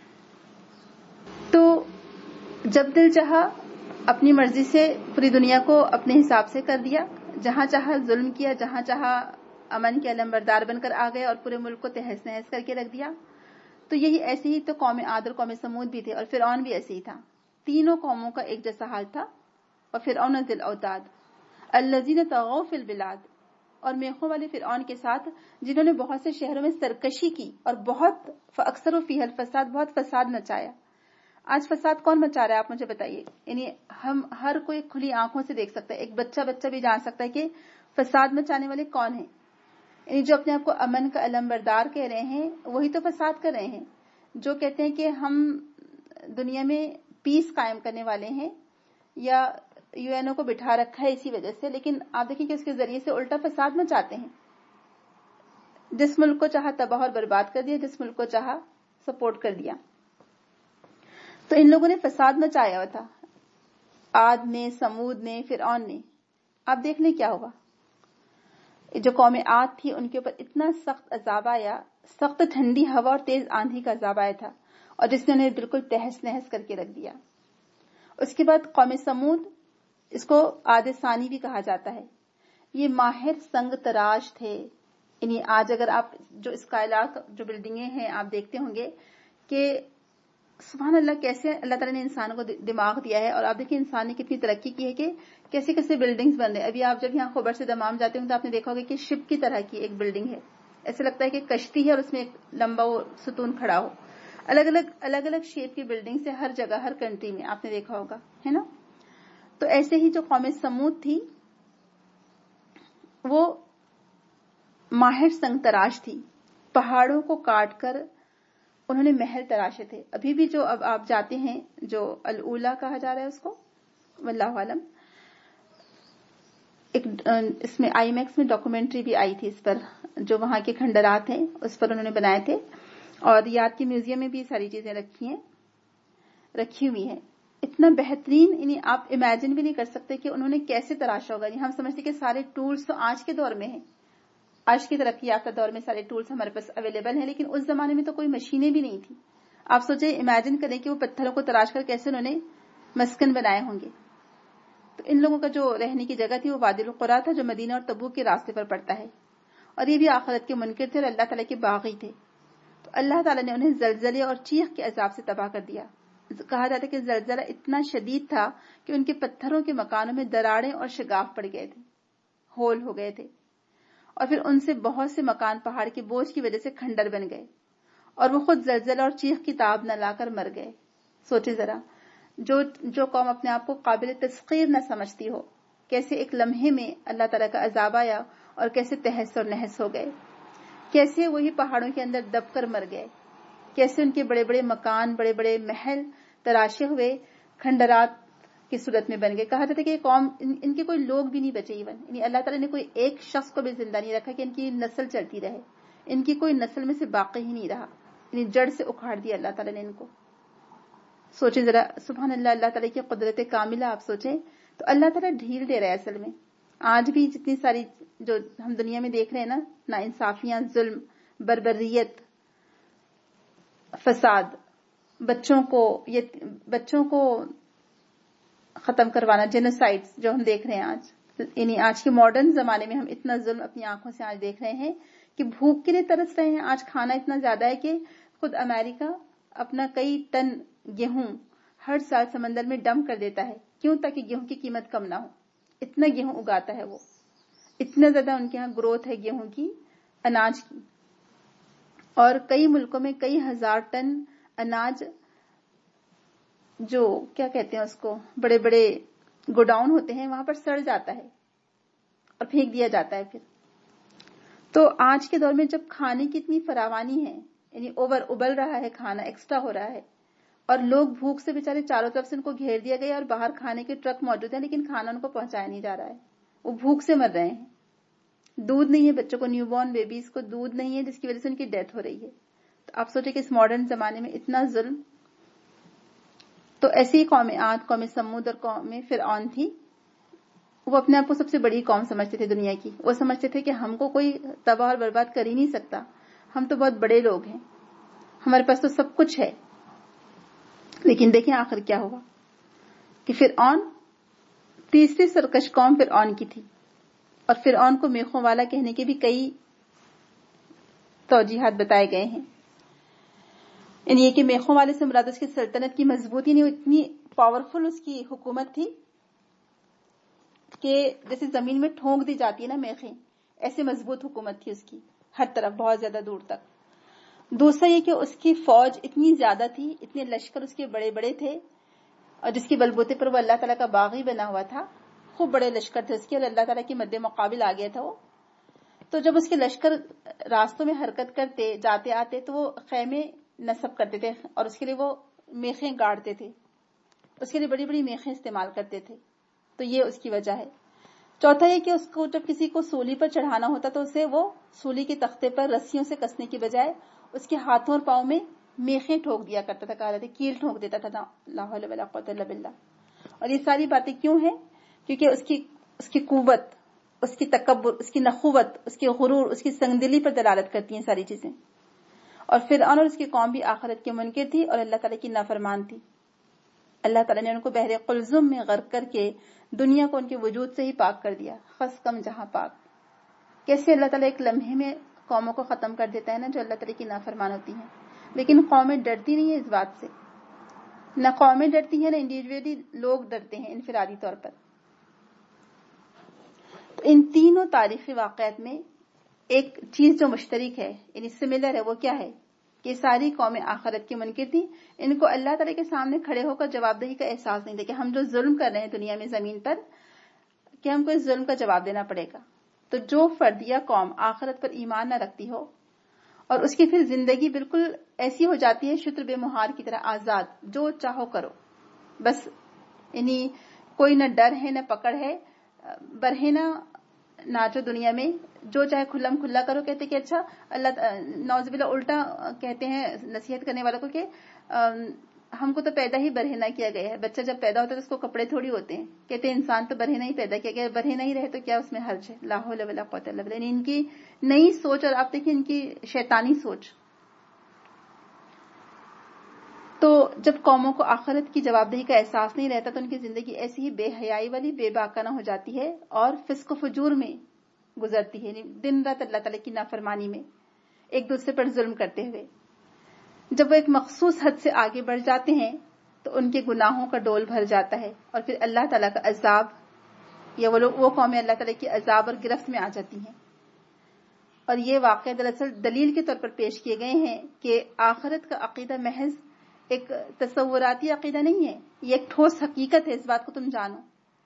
تو جب دل چاہا اپنی مرضی سے پوری دنیا کو اپنے حساب سے کر دیا، جہاں چاہا ظلم کیا، جہاں چاہا امن کے علمبردار بن کر آ گئے اور پورے ملک کو تہس نہس کر کے رکھ دیا. تو یہی ایسے ہی تو قوم عاد اور قوم سمود بھی تھے، اور فرعون بھی ایسے ہی تھا. تینوں قوموں کا ایک جیسا حال تھا. اور فرعون ذی الاوتاد الذین طغوا فی البلاد، اور میخوں والے فرعون کے ساتھ جنہوں نے بہت سے شہروں میں سرکشی کی اور بہت فاکثروا فیہا الفساد، بہت فساد مچایا. آج فساد کون مچا رہا ہے آپ مجھے بتائیے؟ یعنی ہم ہر کوئی کھلی آنکھوں سے دیکھ سکتا ہے، ایک بچہ بچہ بھی جان سکتا ہے کہ فساد مچانے والے کون ہیں. یعنی جو اپنے آپ کو امن کا علمبردار کہہ رہے ہیں وہی تو فساد کر رہے ہیں. جو کہتے ہیں کہ ہم دنیا میں پیس قائم کرنے والے ہیں یا یو این او کو بٹھا رکھا ہے اسی وجہ سے، لیکن آپ دیکھیں کہ اس کے ذریعے سے الٹا فساد مچاتے ہیں. جس ملک کو چاہا تباہ اور برباد کر دیا، جس ملک کو چاہا سپورٹ کر دیا. تو ان لوگوں نے فساد مچایا ہوا تھا، عاد نے، سمود نے، فرعون نے. آپ دیکھ لیں کیا ہوا. جو قوم عاد تھی ان کے اوپر اتنا سخت عذاب آیا، سخت ٹھنڈی ہوا اور تیز آندھی کا عذاب آیا تھا، اور جس نے انہیں بالکل تہس نہس کر کے رکھ دیا. اس کے بعد قوم سمود، اس کو عاد ثانی بھی کہا جاتا ہے، یہ ماہر سنگ تراش تھے. یعنی آج اگر آپ جو اسکائیلاک جو بلڈنگیں ہیں آپ دیکھتے ہوں گے کہ سبحان اللہ کیسے اللہ تعالیٰ نے انسان کو دماغ دیا ہے، اور آپ دیکھیں انسان نے کتنی ترقی کی ہے کہ کیسے کیسے بلڈنگز بن رہے ہیں. ابھی آپ جب یہاں خبر سے دمام جاتے ہوں تو آپ نے دیکھا ہوگا کہ شپ کی طرح کی ایک بلڈنگ ہے، ایسے لگتا ہے کہ کشتی ہے اور اس میں ایک لمبا وہ ستون کھڑا ہو. الگ الگ الگ الگ شیپ کی بلڈنگز ہے ہر جگہ، ہر کنٹری میں آپ نے دیکھا ہوگا، ہے نا. تو ایسے ہی جو قوم سمود تھی وہ ماہر سنگ تراش تھی. پہاڑوں کو کاٹ کر انہوں نے محل تراشے تھے. ابھی بھی جو اب آپ جاتے ہیں جو الاولا کہا جا رہا ہے اس کو، واللہ عالم، ایک اس میں آئی میکس میں ڈاکومنٹری بھی آئی تھی اس پر، جو وہاں کے کھنڈرات ہیں اس پر انہوں نے بنائے تھے، اور یاد کے میوزیم میں بھی ساری چیزیں رکھی ہیں رکھی ہوئی ہیں. اتنا بہترین، یعنی آپ امیجن بھی نہیں کر سکتے کہ انہوں نے کیسے تراشا ہوگا. ہم سمجھتے کہ سارے ٹولز تو آج کے دور میں ہیں، آج کی ترقی یافتہ دور میں سارے ٹولز ہمارے پاس اویلیبل ہیں، لیکن اس زمانے میں تو کوئی مشینیں بھی نہیں تھی. آپ سوچیں، امیجن کریں کہ وہ پتھروں کو تراش کر کیسے انہوں نے مسکن بنائے ہوں گے. تو ان لوگوں کا جو رہنے کی جگہ تھی وہ وادی القریٰ تھا، جو مدینہ اور تبوک کے راستے پر پڑتا ہے. اور یہ بھی آخرت کے منکر تھے اور اللہ تعالیٰ کے باغی تھے. تو اللہ تعالیٰ نے انہیں زلزلے اور چیخ کے عذاب سے تباہ کر دیا. کہا جاتا ہے کہ زلزلہ اتنا شدید تھا کہ ان کے پتھروں کے مکانوں میں دراڑیں اور شگاف پڑ گئے تھے، ہول ہو گئے تھے. اور پھر ان سے بہت سے مکان پہاڑ کے بوجھ کی وجہ سے کھنڈر بن گئے اور وہ خود زلزلہ اور چیخ کی تاب نہ لا کر مر گئے. سوچے ذرا، جو جو قوم اپنے آپ کو قابل تسخیر نہ سمجھتی ہو، کیسے ایک لمحے میں اللہ تعالیٰ کا عذاب آیا اور کیسے تہس اور نہس ہو گئے. کیسے وہی پہاڑوں کے اندر دب کر مر گئے. کیسے ان کے بڑے بڑے مکان، بڑے بڑے محل تراشے ہوئے کھنڈرات کی صورت میں بن گئے. کہا جاتا ہے کہ یہ قوم، ان کے کوئی لوگ بھی نہیں بچے. ایون یعنی اللہ تعالیٰ نے کوئی ایک شخص کو بھی زندہ نہیں رکھا کہ ان کی نسل چلتی رہے. ان کی کوئی نسل میں سے باقی ہی نہیں رہا. یعنی جڑ سے اکھاڑ دیا اللہ تعالیٰ نے ان کو. سوچیں ذرا، سبحان اللہ، اللہ تعالیٰ کی قدرت کاملہ آپ سوچیں. تو اللہ تعالیٰ ڈھیل دے رہا ہے اصل میں. آج بھی جتنی ساری جو ہم دنیا میں دیکھ رہے ہیں نا، ناانصافیاں، ظلم، بربریت، فساد، بچوں کو یہ بچوں کو ختم کروانا، جینوسائڈ جو ہم دیکھ رہے ہیں آج. یعنی آج کے ماڈرن زمانے میں ہم اتنا ظلم اپنی آنکھوں سے آج دیکھ رہے ہیں کہ بھوک کے لیے ترس رہے ہیں. آج کھانا اتنا زیادہ ہے کہ خود امریکہ اپنا کئی ٹن گیہوں ہر سال سمندر میں ڈمپ کر دیتا ہے. کیوں؟ تاکہ گیہوں کی قیمت کم نہ ہو. اتنا گیہوں اگاتا ہے وہ، اتنا زیادہ ان کے ہاں گروتھ ہے گیہوں کی، اناج کی. اور کئی ملکوں میں کئی ہزار ٹن اناج، جو کیا کہتے ہیں اس کو، بڑے بڑے گوڈاؤن ہوتے ہیں، وہاں پر سڑ جاتا ہے اور پھینک دیا جاتا ہے. پھر تو آج کے دور میں جب کھانے کی اتنی فراوانی ہے، یعنی اوور ابل رہا ہے، کھانا ایکسٹرا ہو رہا ہے، اور لوگ بھوک سے بےچارے چاروں طرف سے ان کو گھیر دیا گیا اور باہر کھانے کے ٹرک موجود ہیں، لیکن کھانا ان کو پہنچایا نہیں جا رہا ہے. وہ بھوک سے مر رہے ہیں. دودھ نہیں ہے بچوں کو، نیو بورن بیبیز کو دودھ نہیں ہے، جس کی وجہ سے ان کی ڈیتھ ہو رہی ہے. تو آپ سوچیں کہ اس ماڈرن زمانے میں اتنا ظلم. تو ایسی ہی قوم عاد، قوم سمود اور قوم فرعون تھی. وہ اپنے آپ کو سب سے بڑی قوم سمجھتے تھے دنیا کی. وہ سمجھتے تھے کہ ہم کو کوئی تباہ اور برباد کر ہی نہیں سکتا، ہم تو بہت بڑے لوگ ہیں، ہمارے پاس تو سب کچھ ہے. لیکن دیکھیں آخر کیا ہوا کہ فرعون، تیسری سرکش قوم فرعون کی تھی. اور فرعون کو میخوں والا کہنے کے بھی کئی توجیحات بتائے گئے ہیں. یعنی یہ کہ میخوں والے سے مراد اس کی سلطنت کی مضبوطی نہیں، اتنی پاورفل اس کی حکومت تھی کہ جیسے زمین میں ٹھونک دی جاتی ہے نا میخیں، ایسے مضبوط حکومت تھی اس کی، ہر طرف بہت زیادہ دور تک. دوسرا یہ کہ اس کی فوج اتنی زیادہ تھی، اتنے لشکر اس کے بڑے بڑے تھے، اور جس کی بلبوتے پر وہ اللہ تعالیٰ کا باغی بنا ہوا تھا. خوب بڑے لشکر تھے اس کے، اور اللہ تعالیٰ کے مد مقابل آ گیا تھا وہ. تو جب اس کے لشکر راستوں میں حرکت کرتے، جاتے آتے، تو وہ خیمے نصب کرتے تھے اور اس کے لیے وہ میخیں گاڑتے تھے، اس کے لیے بڑی بڑی میخیں استعمال کرتے تھے. تو یہ اس کی وجہ ہے. چوتھا یہ کہ اس کو جب کسی کو سولی پر چڑھانا ہوتا تو اسے وہ سولی کے تختے پر رسیوں سے کسنے کی بجائے اس کے ہاتھوں اور پاؤں میں میخیں ٹھوک دیا کرتا تھا. کہا جاتا ہے کیل ٹھوک دیتا تھا. لا حول ولا قوت الا باللہ. اور یہ ساری باتیں کیوں ہیں؟ کیونکہ اس کی اس کی قوت، اس کی تکبر، اس کی نخوت، اس کی غرور، اس کی سنگدلی پر دلالت کرتی ہیں ساری چیزیں. اور فرعون اور اس کی قوم بھی آخرت کے منکر تھی اور اللہ تعالیٰ کی نافرمان تھی. اللہ تعالیٰ نے ان کو بحر قلزم میں غرق کر کے دنیا کو ان کے وجود سے ہی پاک کر دیا. خس کم جہاں پاک. کیسے اللہ تعالیٰ ایک لمحے میں قوموں کو ختم کر دیتا ہے نا جو اللہ تعالیٰ کی نافرمان ہوتی ہیں. لیکن قومیں ڈرتی نہیں ہیں اس بات سے. نہ قومیں ڈرتی ہیں، نہ انڈیویجولی لوگ ڈرتے ہیں انفرادی طور پر. تو ان تینوں تاریخی واقعات میں ایک چیز جو مشترک ہے، یعنی سملر ہے، وہ کیا ہے کہ ساری قومیں آخرت کی منکر تھی. ان کو اللہ تعالیٰ کے سامنے کھڑے ہو کر جواب دہی کا احساس نہیں تھا کہ ہم جو ظلم کر رہے ہیں دنیا میں زمین پر، کہ ہم کو اس ظلم کا جواب دینا پڑے گا. تو جو فرد یا قوم آخرت پر ایمان نہ رکھتی ہو اور اس کی پھر زندگی بالکل ایسی ہو جاتی ہے شتر بے مہار کی طرح آزاد، جو چاہو کرو بس، یعنی کوئی نہ ڈر ہے نہ پکڑ ہے، برہنہ ناچو دنیا میں، جو چاہے کھلم کھلا کرو. کہتے کہ اچھا اللہ نعوذ باللہ الٹا کہتے ہیں نصیحت کرنے والوں کو کہ ہم کو تو پیدا ہی برہنہ کیا گیا ہے. بچہ جب پیدا ہوتا ہے تو اس کو کپڑے تھوڑی ہوتے ہیں. کہتے ہیں انسان تو برہنہ ہی پیدا کیا گیا ہے, برہنہ ہی رہے تو کیا اس میں حرج ہے. لا حول ولا قوت الا باللہ. ان کی نئی سوچ, اور آپ دیکھیں ان کی شیطانی سوچ. تو جب قوموں کو آخرت کی جواب دہی کا احساس نہیں رہتا تو ان کی زندگی ایسی ہی بے حیائی والی, بے باکانہ ہو جاتی ہے اور فسق و فجور میں گزرتی ہے, دن رات اللہ تعالیٰ کی نافرمانی میں, ایک دوسرے پر ظلم کرتے ہوئے. جب وہ ایک مخصوص حد سے آگے بڑھ جاتے ہیں تو ان کے گناہوں کا ڈول بھر جاتا ہے اور پھر اللہ تعالیٰ کا عذاب, یا وہ لوگ وہ قومیں اللہ تعالیٰ کی عذاب اور گرفت میں آ جاتی ہیں. اور یہ واقعہ دراصل دلیل کے طور پر پیش کیے گئے ہیں کہ آخرت کا عقیدہ محض ایک تصوراتی عقیدہ نہیں ہے, یہ ایک ٹھوس حقیقت ہے. اس بات کو تم جانو.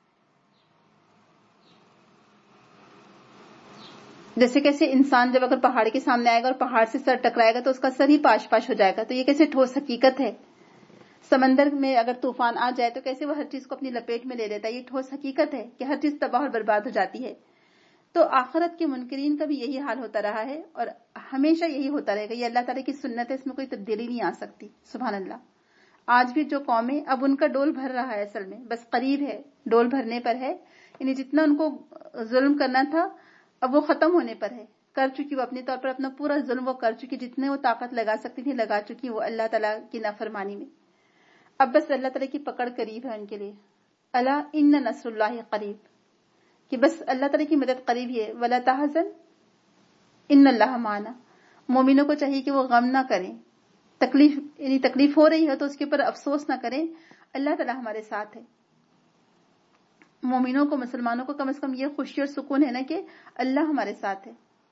جیسے کیسے انسان جب اگر پہاڑ کے سامنے آئے گا اور پہاڑ سے سر ٹکرائے گا تو اس کا سر ہی پاش پاش ہو جائے گا, تو یہ کیسے ٹھوس حقیقت ہے. سمندر میں اگر طوفان آ جائے تو کیسے وہ ہر چیز کو اپنی لپیٹ میں لے لیتا ہے, یہ ٹھوس حقیقت ہے کہ ہر چیز تباہ اور برباد ہو جاتی ہے. تو آخرت کے منکرین کا بھی یہی حال ہوتا رہا ہے اور ہمیشہ یہی ہوتا رہے گا. یہ اللہ تعالیٰ کی سنت ہے, اس میں کوئی تبدیلی نہیں آ سکتی. سبحان اللہ. آج بھی جو قومیں, اب ان کا ڈول بھر رہا ہے, اصل میں بس قریب ہے, ڈول بھرنے پر ہے. یعنی جتنا ان کو ظلم کرنا تھا اب وہ ختم ہونے پر ہے. کر چکی وہ اپنے طور پر اپنا پورا ظلم وہ کر چکی, جتنے وہ طاقت لگا سکتی تھی لگا چکی وہ اللہ تعالیٰ کی نافرمانی میں. اب بس اللہ تعالیٰ کی پکڑ قریب ہے ان کے لیے. الا ان نصر اللہ قریب, کہ بس اللہ تعالیٰ کی مدد قریب ہی ہے. ولا تحزن ان اللہ معنا. مومنوں کو چاہیے کہ وہ غم نہ کریں, تکلیف یعنی تکلیف ہو رہی ہے تو اس کے اوپر افسوس نہ کریں, اللہ تعالیٰ ہمارے ساتھ ہے. مومنوں کو, مسلمانوں کو کم از کم یہ خوشی اور سکون ہے نا کہ اللہ ہمارے ساتھ ہے.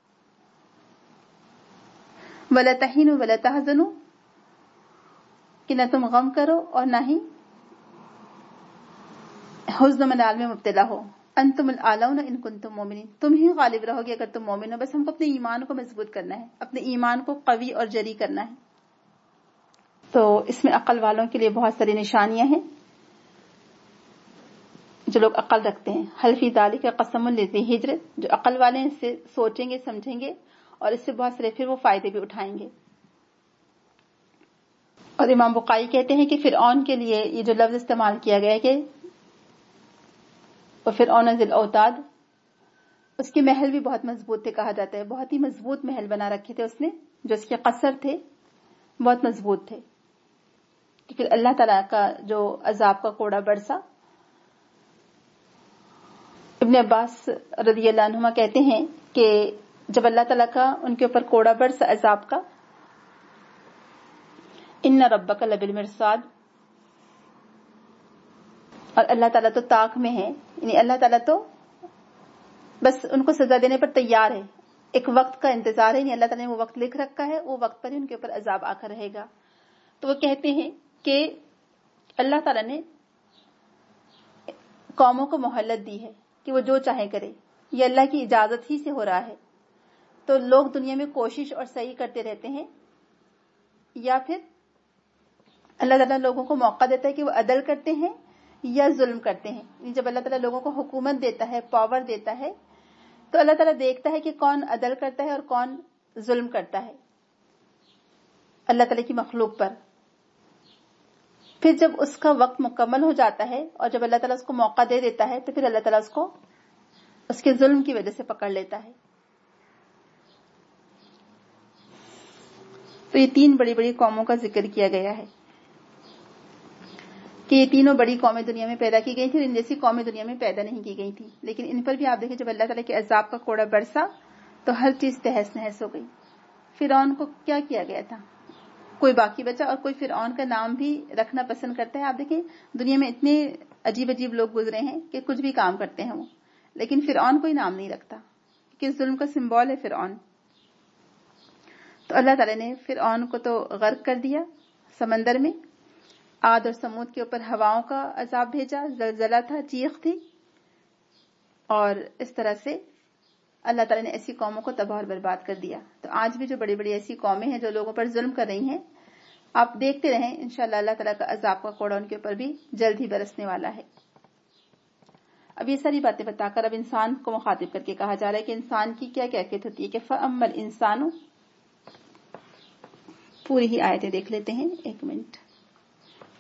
ولا تہینوا ولا تحزنوا, کہ نہ تم غم کرو اور نہ ہی حزن منال میں مبتلا ہو. انتم الاعلون ان کنتم مومنین, تم ہی غالب رہو گے اگر تم مومن ہو. بس ہم کو اپنے ایمان کو مضبوط کرنا ہے, اپنے ایمان کو قوی اور جری کرنا ہے. تو اس میں عقل والوں کے لیے بہت ساری نشانیاں ہیں, جو لوگ عقل رکھتے ہیں. حل فی ذالک قسم لذی حجر, جو عقل والے ہیں اس سے سوچیں گے سمجھیں گے اور اس سے بہت سارے پھر وہ فائدے بھی اٹھائیں گے. اور امام بخاری کہتے ہیں کہ فرعون کے لیے یہ جو لفظ استعمال کیا گیا ہے کہ فرعون ذی الاوتاد, اس کے محل بھی بہت مضبوط تھے, کہا جاتا ہے بہت ہی مضبوط محل بنا رکھے تھے اس نے, جو اس کے قصر تھے بہت مضبوط تھے. کہ پھر اللہ تعالیٰ کا جو عذاب کا کوڑا برسا. ابن عباس رضی اللہ عنہما کہتے ہیں کہ جب اللہ تعالیٰ کا ان کے اوپر کوڑا برسا عذاب کا, ان ربک لبالمرصاد, اور اللہ تعالیٰ تو طاق میں ہے, یعنی اللہ تعالیٰ تو بس ان کو سزا دینے پر تیار ہے, ایک وقت کا انتظار ہے, یعنی اللہ تعالیٰ نے وہ وقت لکھ رکھا ہے, وہ وقت پر ہی ان کے اوپر عذاب آ کر رہے گا. تو وہ کہتے ہیں کہ اللہ تعالیٰ نے قوموں کو مہلت دی ہے کہ وہ جو چاہے کرے, یہ اللہ کی اجازت ہی سے ہو رہا ہے. تو لوگ دنیا میں کوشش اور صحیح کرتے رہتے ہیں, یا پھر اللہ تعالیٰ لوگوں کو موقع دیتا ہے کہ وہ عدل کرتے ہیں یا ظلم کرتے ہیں. جب اللہ تعالیٰ لوگوں کو حکومت دیتا ہے, پاور دیتا ہے, تو اللہ تعالیٰ دیکھتا ہے کہ کون عدل کرتا ہے اور کون ظلم کرتا ہے اللہ تعالیٰ کی مخلوق پر. پھر جب اس کا وقت مکمل ہو جاتا ہے اور جب اللہ تعالیٰ اس کو موقع دے دیتا ہے تو پھر اللہ تعالیٰ اس کو اس کے ظلم کی وجہ سے پکڑ لیتا ہے. تو یہ تین بڑی بڑی قوموں کا ذکر کیا گیا ہے کہ یہ تینوں بڑی قومیں دنیا میں پیدا کی گئی تھی, اور ان جیسی قومیں دنیا میں پیدا نہیں کی گئی تھی. لیکن ان پر بھی آپ دیکھیں جب اللہ تعالیٰ کے عذاب کا کوڑا برسا تو ہر چیز تہس نہس ہو گئی. فرعون کو کیا کیا گیا تھا, کوئی باقی بچا, اور کوئی فرعون کا نام بھی رکھنا پسند کرتا ہے. آپ دیکھیں دنیا میں اتنے عجیب عجیب لوگ گزرے ہیں کہ کچھ بھی کام کرتے ہیں وہ, لیکن فرعون کوئی نام نہیں رکھتا, کیونکہ ظلم کا سمبول ہے فرعون. تو اللہ تعالیٰ نے فرعون کو تو غرق کر دیا سمندر میں. عاد اور سمود کے اوپر ہواؤں کا عذاب بھیجا, زلزلہ تھا, چیخ تھی, اور اس طرح سے اللہ تعالیٰ نے ایسی قوموں کو تباہ اور برباد کر دیا. تو آج بھی جو بڑی بڑی ایسی قومیں ہیں جو لوگوں پر ظلم کر رہی ہیں, آپ دیکھتے رہیں انشاءاللہ اللہ تعالیٰ کا عذاب کا کوڑا ان کے اوپر بھی جلد ہی برسنے والا ہے. اب یہ ساری باتیں بتا کر اب انسان کو مخاطب کر کے کہا جا رہا ہے کہ انسان کی کیا کیفیت ہوتی ہے. کہ فَأَمَّا الْإِنسَانُ, پوری ہی آیتیں دیکھ لیتے ہیں, ایک منٹ.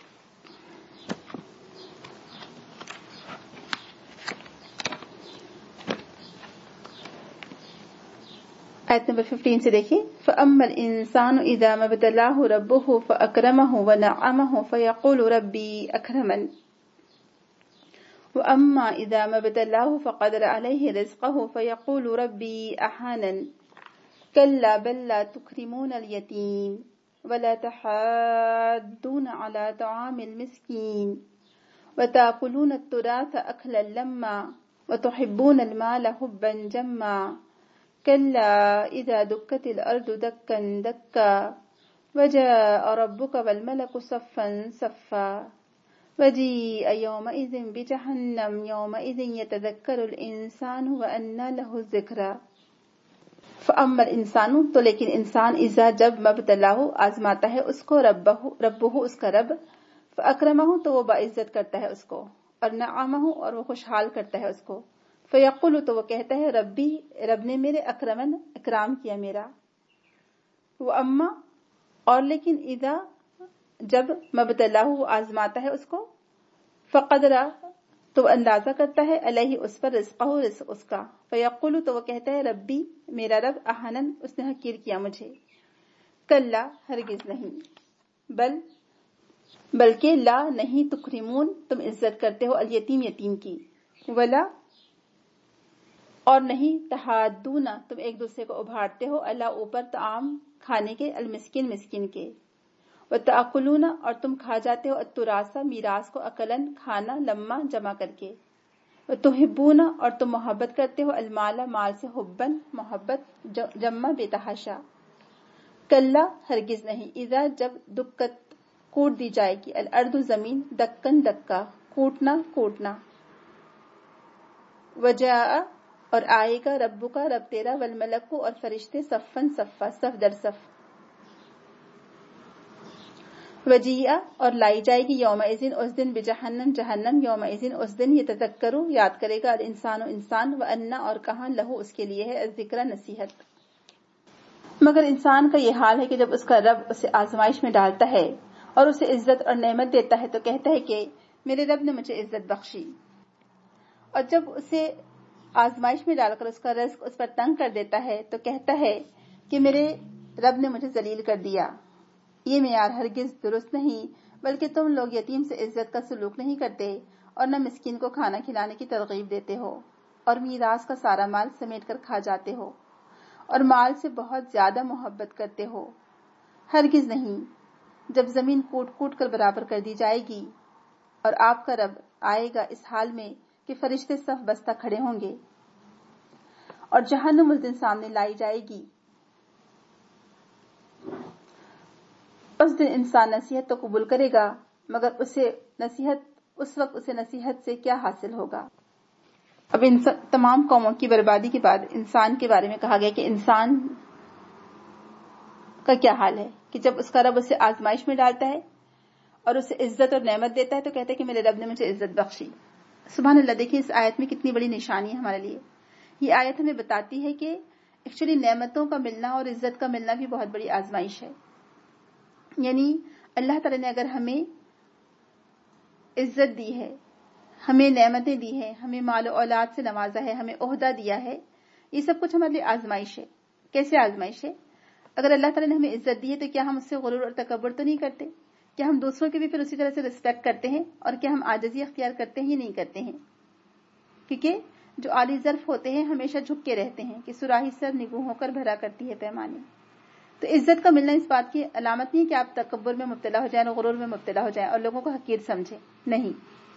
آیت نمبر ففٹین سے دیکھیے. فَأَمَّا الْإِنسَانُ إِذَا مَا ابْتَلَاهُ رَبُّهُ فَأَكْرَمَهُ وَنَعَّمَهُ فَيَقُولُ رَبِّي أَكْرَمَنِ وَأَمَّا إِذَا مَا ابْتَلَاهُ فَقَدَرَ عَلَيْهِ رِزْقَهُ فَيَقُولُ رَبِّي أَهَانَنِ كَلَّا بَل لَّا تُكْرِمُونَ الْيَتِيمَ وَلَا تَحَاضُّونَ عَلَى طَعَامِ الْمِسْكِينِ وَتَأْكُلُونَ التُّرَاثَ أَكْلًا لَمًّا وَتُحِبُّونَ الْمَالَ حُبًّا جَمًّا كَلَّا إِذَا دُكَّتِ الْأَرْضُ دَكًّا دَكًّا وَجَاءَ رَبُّكَ وَالْمَلَكُ صَفًّا صَفًّا وَجِيءَ يَوْمَئِذٍ بِجَهَنَّمَ يَوْمَئِذٍ يَتَذَكَّرُ الْإِنسَانُ وَأَنَّى لَهُ الذِّكْرَى. فَأَمَّا الْإِنسَانُ تو لیکن انسان اذا جب مبتلاہ آزماتا ہے اس کو ربہ ربہ اس کا رب فَأَكْرَمَهُ تو وہ باعزت کرتا ہے اس کو اور نعمہ اور وہ خوشحال کرتا ہے اس کو فَيَقُولُ تو وہ کہتا ہے ربی رب نے میرے اکرمن اکرام کیا میرا. وَأَمَّا اور لیکن اذا جب مبتلاہ آزماتا ہے اس کو فقدرا تو اندازہ کرتا ہے علیہ اس پر رزقہ رزق اس کا فیقول تو وہ کہتا ہے ربی میرا رب احنن اس نے حقیر کیا مجھے. کلا ہرگز نہیں بل بلکہ لا نہیں تکرمون تم عزت کرتے ہو الیتیم یتیم کی ولا اور نہیں تحادون تم ایک دوسرے کو ابھارتے ہو اللہ اوپر طعام کھانے کے المسکین مسکین کے وتأکلون اور تم کھا جاتے ہو التراث میراث کو اکلن کھانا لما جمع کر کے وتحبون اور تم محبت کرتے ہو المال مال سے حبن محبت جمع بے تحاشا. کلا ہرگز نہیں اذا جب دکت کوٹ دی جائے گی الارض زمین دکن دکا کوٹنا کوٹنا وجاء اور آئے گا ربو کا رب تیرا والملک اور فرشتے صفن صفا صف در صف وجیعہ اور لائی جائے گی یوم ازن اس دن بجہنم جہنم یوم ازن اس دن یتذکرو یاد کرے گا الانسان و انسان و انا اور کہاں لہو اس کے لیے ہے الذکر نصیحت. مگر انسان کا یہ حال ہے کہ جب اس کا رب اسے آزمائش میں ڈالتا ہے اور اسے عزت اور نعمت دیتا ہے تو کہتا ہے کہ میرے رب نے مجھے عزت بخشی اور جب اسے آزمائش میں ڈال کر اس کا رزق اس پر تنگ کر دیتا ہے تو کہتا ہے کہ میرے رب نے مجھے ذلیل کر دیا. یہ معیار ہرگز درست نہیں بلکہ تم لوگ یتیم سے عزت کا سلوک نہیں کرتے اور نہ مسکین کو کھانا کھلانے کی ترغیب دیتے ہو اور میراث کا سارا مال سمیٹ کر کھا جاتے ہو اور مال سے بہت زیادہ محبت کرتے ہو. ہرگز نہیں جب زمین کوٹ کوٹ کر برابر کر دی جائے گی اور آپ کا رب آئے گا اس حال میں کہ فرشتے صف بستہ کھڑے ہوں گے اور جہنم اس دن سامنے لائی جائے گی. اس دن انسان نصیحت تو قبول کرے گا مگر اسے نصیحت اس وقت اسے نصیحت سے کیا حاصل ہوگا. اب ان تمام قوموں کی بربادی کے بعد انسان کے بارے میں کہا گیا کہ انسان کا کیا حال ہے کہ جب اس کا رب اسے آزمائش میں ڈالتا ہے اور اسے عزت اور نعمت دیتا ہے تو کہتا ہے کہ میرے رب نے مجھے عزت بخشی. سبحان اللہ. دیکھیے اس آیت میں کتنی بڑی نشانی ہے ہمارے لیے. یہ آیت ہمیں بتاتی ہے کہ ایکچولی نعمتوں کا ملنا اور عزت کا ملنا بھی بہت بڑی آزمائش ہے. یعنی اللہ تعالی نے اگر ہمیں عزت دی ہے ہمیں نعمتیں دی ہیں ہمیں مال و اولاد سے نوازا ہے ہمیں عہدہ دیا ہے یہ سب کچھ ہمارے لیے آزمائش ہے. کیسے آزمائش ہے؟ اگر اللہ تعالی نے ہمیں عزت دی ہے تو کیا ہم اس سے غرور اور تکبر تو نہیں کرتے؟ کیا ہم دوسروں کی بھی پھر اسی طرح سے رسپیکٹ کرتے ہیں اور کیا ہم عاجزی اختیار کرتے ہیں یا نہیں کرتے ہیں؟ کیونکہ جو عالی ظرف ہوتے ہیں ہمیشہ جھک کے رہتے ہیں کہ سراہی سر نگوں ہو کر بھرا کرتی ہے پیمانے. تو عزت کا ملنا اس بات کی علامت نہیں ہے کہ آپ تکبر میں مبتلا ہو جائیں اور غرور میں مبتلا ہو جائیں اور لوگوں کو حقیر سمجھیں. نہیں.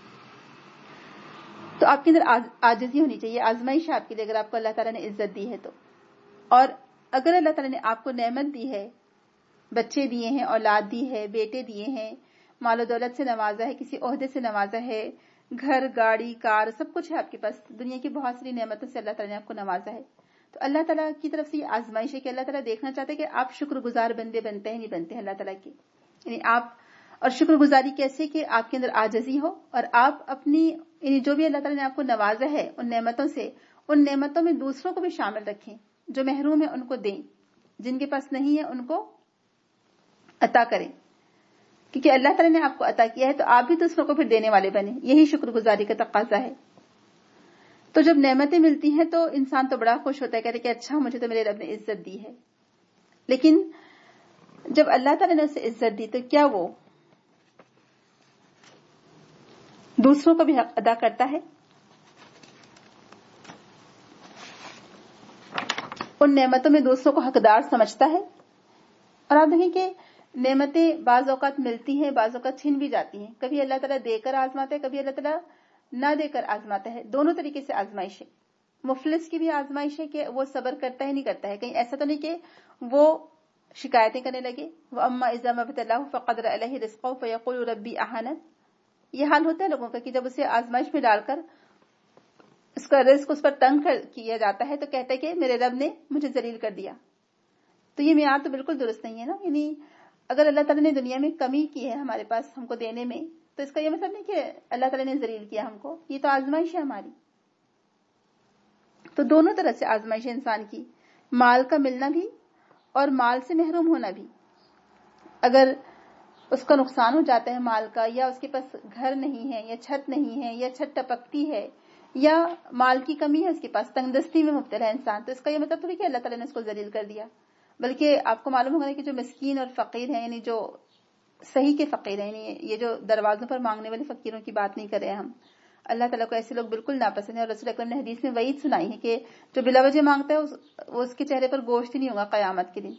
تو آپ کے اندر عاجزی ہونی چاہیے. آزمائش ہے آپ کے لیے اگر آپ کو اللہ تعالیٰ نے عزت دی ہے تو. اور اگر اللہ تعالیٰ نے آپ کو نعمت دی ہے بچے دیے ہیں اولاد دی ہے بیٹے دیے ہیں مال و دولت سے نوازا ہے کسی عہدے سے نوازا ہے گھر گاڑی کار سب کچھ ہے آپ کے پاس دنیا کی بہت ساری نعمتوں سے اللہ تعالیٰ نے آپ کو نوازا ہے. تو اللہ تعالیٰ کی طرف سے یہ آزمائش ہے کہ اللہ تعالیٰ دیکھنا چاہتے ہیں کہ آپ شکر گزار بندے بنتے ہیں نہیں بنتے ہیں اللہ تعالیٰ کی. یعنی آپ اور شکر گزاری کیسے کہ آپ کے اندر عاجزی ہو اور آپ اپنی یعنی جو بھی اللہ تعالیٰ نے آپ کو نوازا ہے ان نعمتوں سے ان نعمتوں میں دوسروں کو بھی شامل رکھیں. جو محروم ہیں ان کو دیں جن کے پاس نہیں ہے ان کو عطا کریں کیونکہ اللہ تعالیٰ نے آپ کو عطا کیا ہے تو آپ بھی دوسروں کو پھر دینے والے بنیں. یہی شکر گزاری کا تقاضا ہے. تو جب نعمتیں ملتی ہیں تو انسان تو بڑا خوش ہوتا ہے، کہتے کہ اچھا مجھے تو میرے رب نے عزت دی ہے. لیکن جب اللہ تعالیٰ نے اسے عزت دی تو کیا وہ دوسروں کا بھی حق ادا کرتا ہے؟ ان نعمتوں میں دوسروں کو حقدار سمجھتا ہے؟ اور آپ دیکھیں کہ نعمتیں بعض اوقات ملتی ہیں، بعض اوقات چھین بھی جاتی ہیں. کبھی اللہ تعالیٰ دے کر آزماتا ہے، کبھی اللہ تعالیٰ نہ دے کر آزماتا ہے. دونوں طریقے سے آزمائش ہے. مفلس کی بھی آزمائش ہے کہ وہ صبر کرتا ہے نہیں کرتا ہے. کہیں ایسا تو نہیں کہ وہ شکایتیں کرنے لگے. وہ اما اذا ما ابتلاه فقدر علیہ رزقہ فیقول ربی اہانن. یہ حال ہوتا ہے لوگوں کا کہ جب اسے آزمائش میں ڈال کر اس کا رزق اس پر تنگ کیا جاتا ہے تو کہتا ہے کہ میرے رب نے مجھے ذلیل کر دیا. تو یہ معیار تو بالکل درست نہیں ہے نا. یعنی اگر اللہ تعالیٰ نے دنیا میں کمی کی ہے ہمارے پاس ہم کو دینے میں تو اس کا یہ مطلب نہیں کہ اللہ تعالیٰ نے ذلیل کیا ہم کو. یہ تو آزمائش ہے ہماری. تو دونوں طرح سے آزمائش ہے انسان کی، مال کا ملنا بھی اور مال سے محروم ہونا بھی. اگر اس کا نقصان ہو جاتا ہے مال کا، یا اس کے پاس گھر نہیں ہے، یا چھت نہیں ہے، یا چھت ٹپکتی ہے، یا مال کی کمی ہے اس کے پاس، تنگ دستی میں مبتلا ہے انسان، تو اس کا یہ مطلب تھوڑی کہ اللہ تعالیٰ نے اس کو ذلیل کر دیا. بلکہ آپ کو معلوم ہوگا کہ جو مسکین اور فقیر ہیں، یعنی جو صحیح کے فقیر ہیں، یعنی یہ جو دروازوں پر مانگنے والے فقیروں کی بات نہیں کر رہے ہم، اللہ تعالیٰ کو ایسے لوگ بالکل ناپسند ہیں. اور رسول اکرم نے حدیث میں وعید سنائی ہے کہ جو بلا وجہ مانگتا ہے وہ اس کے چہرے پر گوشت ہی نہیں ہوگا قیامت کے دن.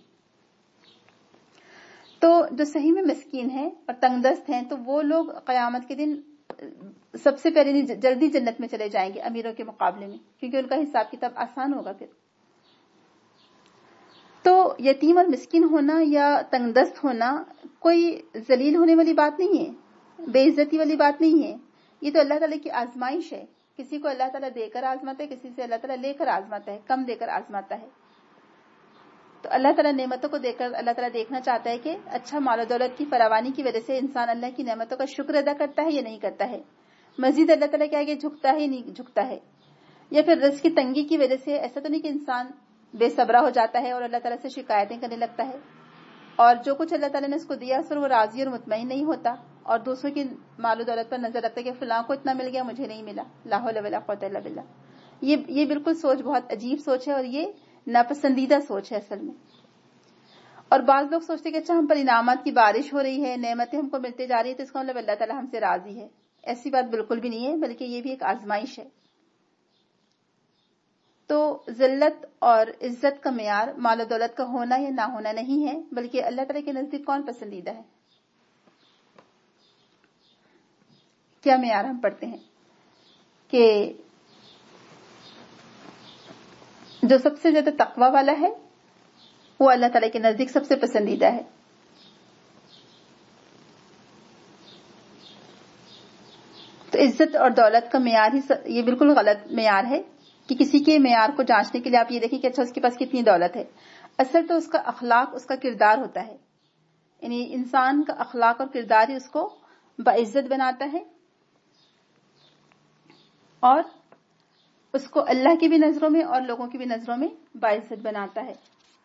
تو جو صحیح میں مسکین ہیں اور تنگ دست ہیں تو وہ لوگ قیامت کے دن سب سے پہلے جلدی جنت میں چلے جائیں گے امیروں کے مقابلے میں، کیونکہ ان کا حساب کتاب آسان ہوگا. پھر تو یتیم اور مسکین ہونا یا تنگ دست ہونا کوئی ذلیل ہونے والی بات نہیں ہے، بے عزتی والی بات نہیں ہے. یہ تو اللہ تعالیٰ کی آزمائش ہے. کسی کو اللہ تعالیٰ دے کر آزماتا ہے، کسی سے اللہ تعالیٰ لے کر آزماتا ہے، کم دے کر آزماتا ہے. تو اللہ تعالیٰ نعمتوں کو دے کر اللہ تعالیٰ دیکھنا چاہتا ہے کہ اچھا مال و دولت کی فراوانی کی وجہ سے انسان اللہ کی نعمتوں کا شکر ادا کرتا ہے یا نہیں کرتا ہے. مزید اللہ تعالیٰ کے آگے جھکتا ہے نہیں جھکتا ہے. یا پھر رزق کی تنگی کی وجہ سے ایسا تو نہیں کہ انسان بے صبرا ہو جاتا ہے اور اللہ تعالیٰ سے شکایتیں کرنے لگتا ہے، اور جو کچھ اللہ تعالیٰ نے اس کو دیا اس پر وہ راضی اور مطمئن نہیں ہوتا، اور دوسروں کی مال و دولت پر نظر رکھتا ہے کہ فلاں کو اتنا مل گیا مجھے نہیں ملا. لا حول ولا قوت الا باللہ. یہ یہ بالکل سوچ بہت عجیب سوچ ہے، اور یہ ناپسندیدہ سوچ ہے اصل میں. اور بعض لوگ سوچتے ہیں کہ اچھا ہم پر انعامات کی بارش ہو رہی ہے، نعمتیں ہم کو ملتے جا رہی ہے تو اس کا مطلب اللہ تعالیٰ ہم سے راضی ہے. ایسی بات بالکل بھی نہیں ہے، بلکہ یہ بھی ایک آزمائش ہے. تو ذلت اور عزت کا معیار مال و دولت کا ہونا یا نہ ہونا نہیں ہے، بلکہ اللہ تعالیٰ کے نزدیک کون پسندیدہ ہے. کیا معیار ہم پڑھتے ہیں کہ جو سب سے زیادہ تقوی والا ہے وہ اللہ تعالیٰ کے نزدیک سب سے پسندیدہ ہے. تو عزت اور دولت کا معیار ہی یہ بالکل غلط معیار ہے کہ کسی کے معیار کو جانچنے کے لیے آپ یہ دیکھیں کہ اچھا اس کے پاس کتنی دولت ہے. اصل تو اس کا اخلاق، اس کا کردار ہوتا ہے. یعنی انسان کا اخلاق اور کردار ہی اس کو باعزت بناتا ہے اور اس کو اللہ کی بھی نظروں میں اور لوگوں کی بھی نظروں میں باعزت بناتا ہے.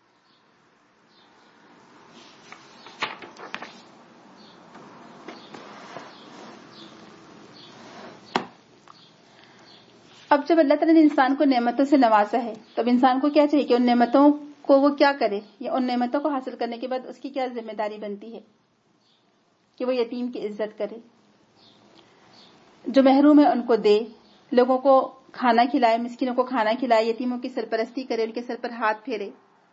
اب جب اللہ تعالیٰ نے انسان کو نعمتوں سے نوازا ہے تو اب انسان کو کیا چاہیے کہ ان نعمتوں کو وہ کیا کرے، یا ان نعمتوں کو حاصل کرنے کے بعد اس کی کیا ذمہ داری بنتی ہے کہ وہ یتیم کی عزت کرے، جو محروم ہے ان کو دے، لوگوں کو کھانا کھلائے، مسکینوں کو کھانا کھلائے، یتیموں کی سرپرستی کرے، ان کے سر پر ہاتھ پھیرے.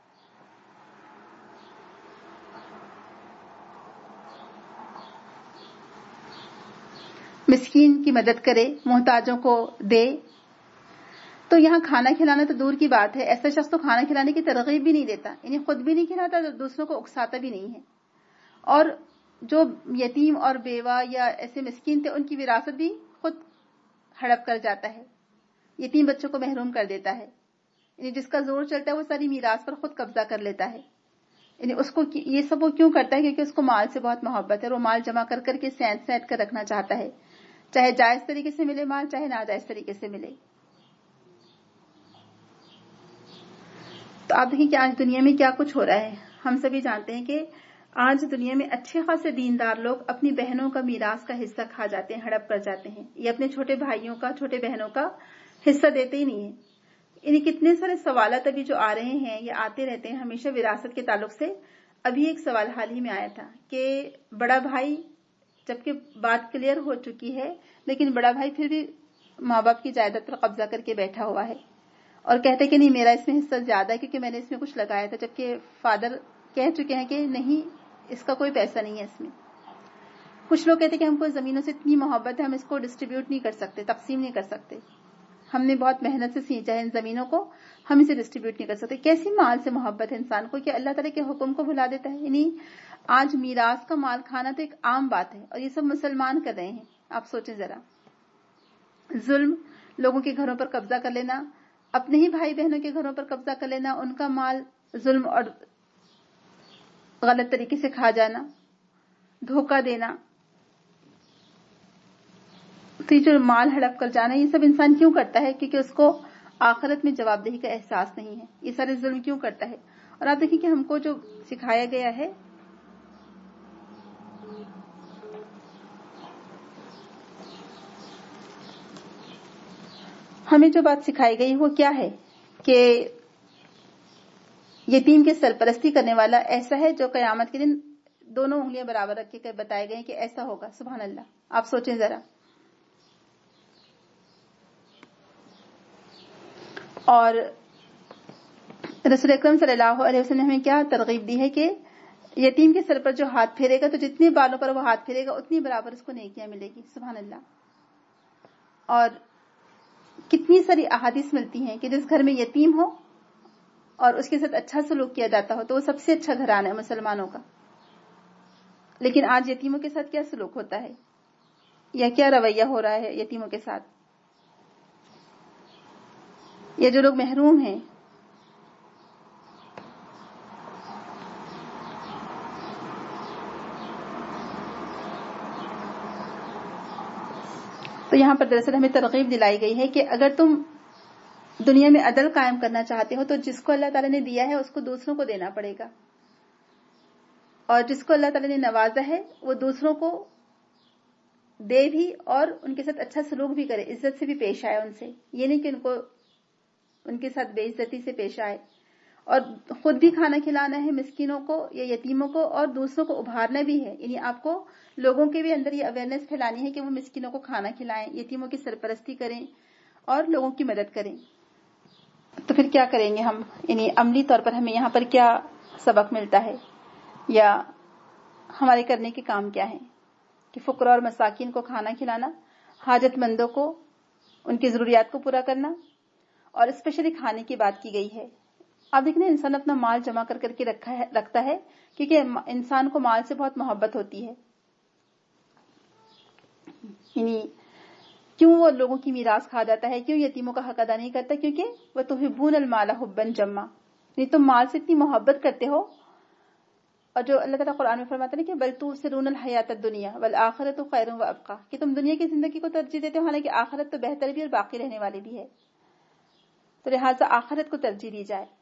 مسکین کی مدد کرے، محتاجوں کو دے. تو یہاں کھانا کھلانا تو دور کی بات ہے، ایسا شخص تو کھانا کھلانے کی ترغیب بھی نہیں دیتا، یعنی خود بھی نہیں کھلاتا اور دوسروں کو اکساتا بھی نہیں ہے. اور جو یتیم اور بیوہ یا ایسے مسکین تھے ان کی وراثت بھی خود ہڑپ کر جاتا ہے، یتیم بچوں کو محروم کر دیتا ہے. یعنی جس کا زور چلتا ہے وہ ساری میراث پر خود قبضہ کر لیتا ہے. یعنی اس کو یہ سب وہ کیوں کرتا ہے؟ کیونکہ اس کو مال سے بہت محبت ہے، اور وہ مال جمع کر کر کے سینت سینت کر رکھنا چاہتا ہے، چاہے جائز طریقے سے ملے مال، چاہے ناجائز طریقے سے ملے. تو آپ دیکھیں کہ آج دنیا میں کیا کچھ ہو رہا ہے. ہم سبھی جانتے ہیں کہ آج دنیا میں اچھے خاصے دیندار لوگ اپنی بہنوں کا میراث کا حصہ کھا جاتے ہیں، ہڑپ کر جاتے ہیں، یا اپنے چھوٹے بھائیوں کا، چھوٹے بہنوں کا حصہ دیتے ہی نہیں ہیں. یعنی کتنے سارے سوالات ابھی جو آ رہے ہیں یا آتے رہتے ہیں ہمیشہ وراثت کے تعلق سے. ابھی ایک سوال حال ہی میں آیا تھا کہ بڑا بھائی جبکہ بات کلیئر ہو چکی ہے لیکن بڑا بھائی پھر بھی ماں باپ کی جائیداد پر قبضہ کر کے بیٹھا ہوا ہے اور کہتے کہ نہیں میرا اس میں حصہ زیادہ ہے کیونکہ میں نے اس میں کچھ لگایا تھا, جبکہ فادر کہہ چکے ہیں کہ نہیں اس کا کوئی پیسہ نہیں ہے اس میں. کچھ لوگ کہتے ہیں کہ ہم کو زمینوں سے اتنی محبت ہے ہم اس کو ڈسٹریبیوٹ نہیں کر سکتے, تقسیم نہیں کر سکتے, ہم نے بہت محنت سے سینچا ہے ان زمینوں کو, ہم اسے ڈسٹریبیوٹ نہیں کر سکتے. کیسی مال سے محبت ہے انسان کو کہ اللہ تعالیٰ کے حکم کو بھلا دیتا ہے. یعنی آج میراث کا مال کھانا تو ایک عام بات ہے اور یہ سب مسلمان کر رہے ہیں. آپ سوچیں ذرا, ظلم, لوگوں کے گھروں پر قبضہ کر لینا, اپنے ہی بھائی بہنوں کے گھروں پر قبضہ کر لینا, ان کا مال ظلم اور غلط طریقے سے کھا جانا, دھوکہ دینا. تو یہ جو مال ہڑپ کر جانا یہ سب انسان کیوں کرتا ہے؟ کیونکہ اس کو آخرت میں جواب دہی کا احساس نہیں ہے. یہ سارے ظلم کیوں کرتا ہے؟ اور آپ دیکھیں کہ ہم کو جو سکھایا گیا ہے ہمیں جو بات سکھائی گئی وہ کیا ہے کہ یتیم کے سرپرستی کرنے والا ایسا ہے جو قیامت کے دن دونوں انگلیاں برابر رکھ کے بتائے گئے کہ ایسا ہوگا. سبحان اللہ. آپ سوچیں ذرا. اور رسول اکرم صلی اللہ علیہ وسلم نے ہمیں کیا ترغیب دی ہے کہ یتیم کے سر پر جو ہاتھ پھیرے گا تو جتنے بالوں پر وہ ہاتھ پھیرے گا اتنی برابر اس کو نیکیاں ملے گی. سبحان اللہ. اور کتنی ساری احادیث ملتی ہیں کہ جس گھر میں یتیم ہو اور اس کے ساتھ اچھا سلوک کیا جاتا ہو تو وہ سب سے اچھا گھرانہ ہے مسلمانوں کا. لیکن آج یتیموں کے ساتھ کیا سلوک ہوتا ہے یا کیا رویہ ہو رہا ہے یتیموں کے ساتھ؟ یا جو لوگ محروم ہیں, تو یہاں پر دراصل ہمیں ترغیب دلائی گئی ہے کہ اگر تم دنیا میں عدل قائم کرنا چاہتے ہو تو جس کو اللہ تعالیٰ نے دیا ہے اس کو دوسروں کو دینا پڑے گا, اور جس کو اللہ تعالیٰ نے نوازا ہے وہ دوسروں کو دے بھی اور ان کے ساتھ اچھا سلوک بھی کرے, عزت سے بھی پیش آئے ان سے. یہ نہیں کہ ان کو ان کے ساتھ بے عزتی سے پیش آئے. اور خود بھی کھانا کھلانا ہے مسکینوں کو یا یتیموں کو اور دوسروں کو ابھارنا بھی ہے. یعنی آپ کو لوگوں کے بھی اندر یہ اویئرنیس پھیلانی ہے کہ وہ مسکینوں کو کھانا کھلائیں, یتیموں کی سرپرستی کریں اور لوگوں کی مدد کریں. تو پھر کیا کریں گے ہم؟ یعنی عملی طور پر ہمیں یہاں پر کیا سبق ملتا ہے یا ہمارے کرنے کے کام کیا ہیں؟ کہ فقراء اور مساکین کو کھانا کھلانا, حاجت مندوں کو ان کی ضروریات کو پورا کرنا, اور اسپیشلی کھانے کی بات کی گئی ہے. آپ دیکھیں انسان اپنا مال جمع کر کر کے رکھا ہے رکھتا ہے کیونکہ انسان کو مال سے بہت محبت ہوتی ہے. یعنی کیوں وہ لوگوں کی میراث کھا جاتا ہے, کیوں یتیموں کا حق ادا نہیں کرتا؟ کیونکہ وہ تحبون المال حبا جما, یعنی تم مال سے اتنی محبت کرتے ہو. اور جو اللہ تعالیٰ قرآن میں فرماتا ہے کہ بل تؤثرون الحیات الدنیا والآخرۃ خیر وابقیٰ, کہ تم دنیا کی زندگی کو ترجیح دیتے ہو حالانکہ آخرت تو بہتر بھی اور باقی رہنے والی بھی ہے. تو لہٰذا آخرت کو ترجیح دی جائے.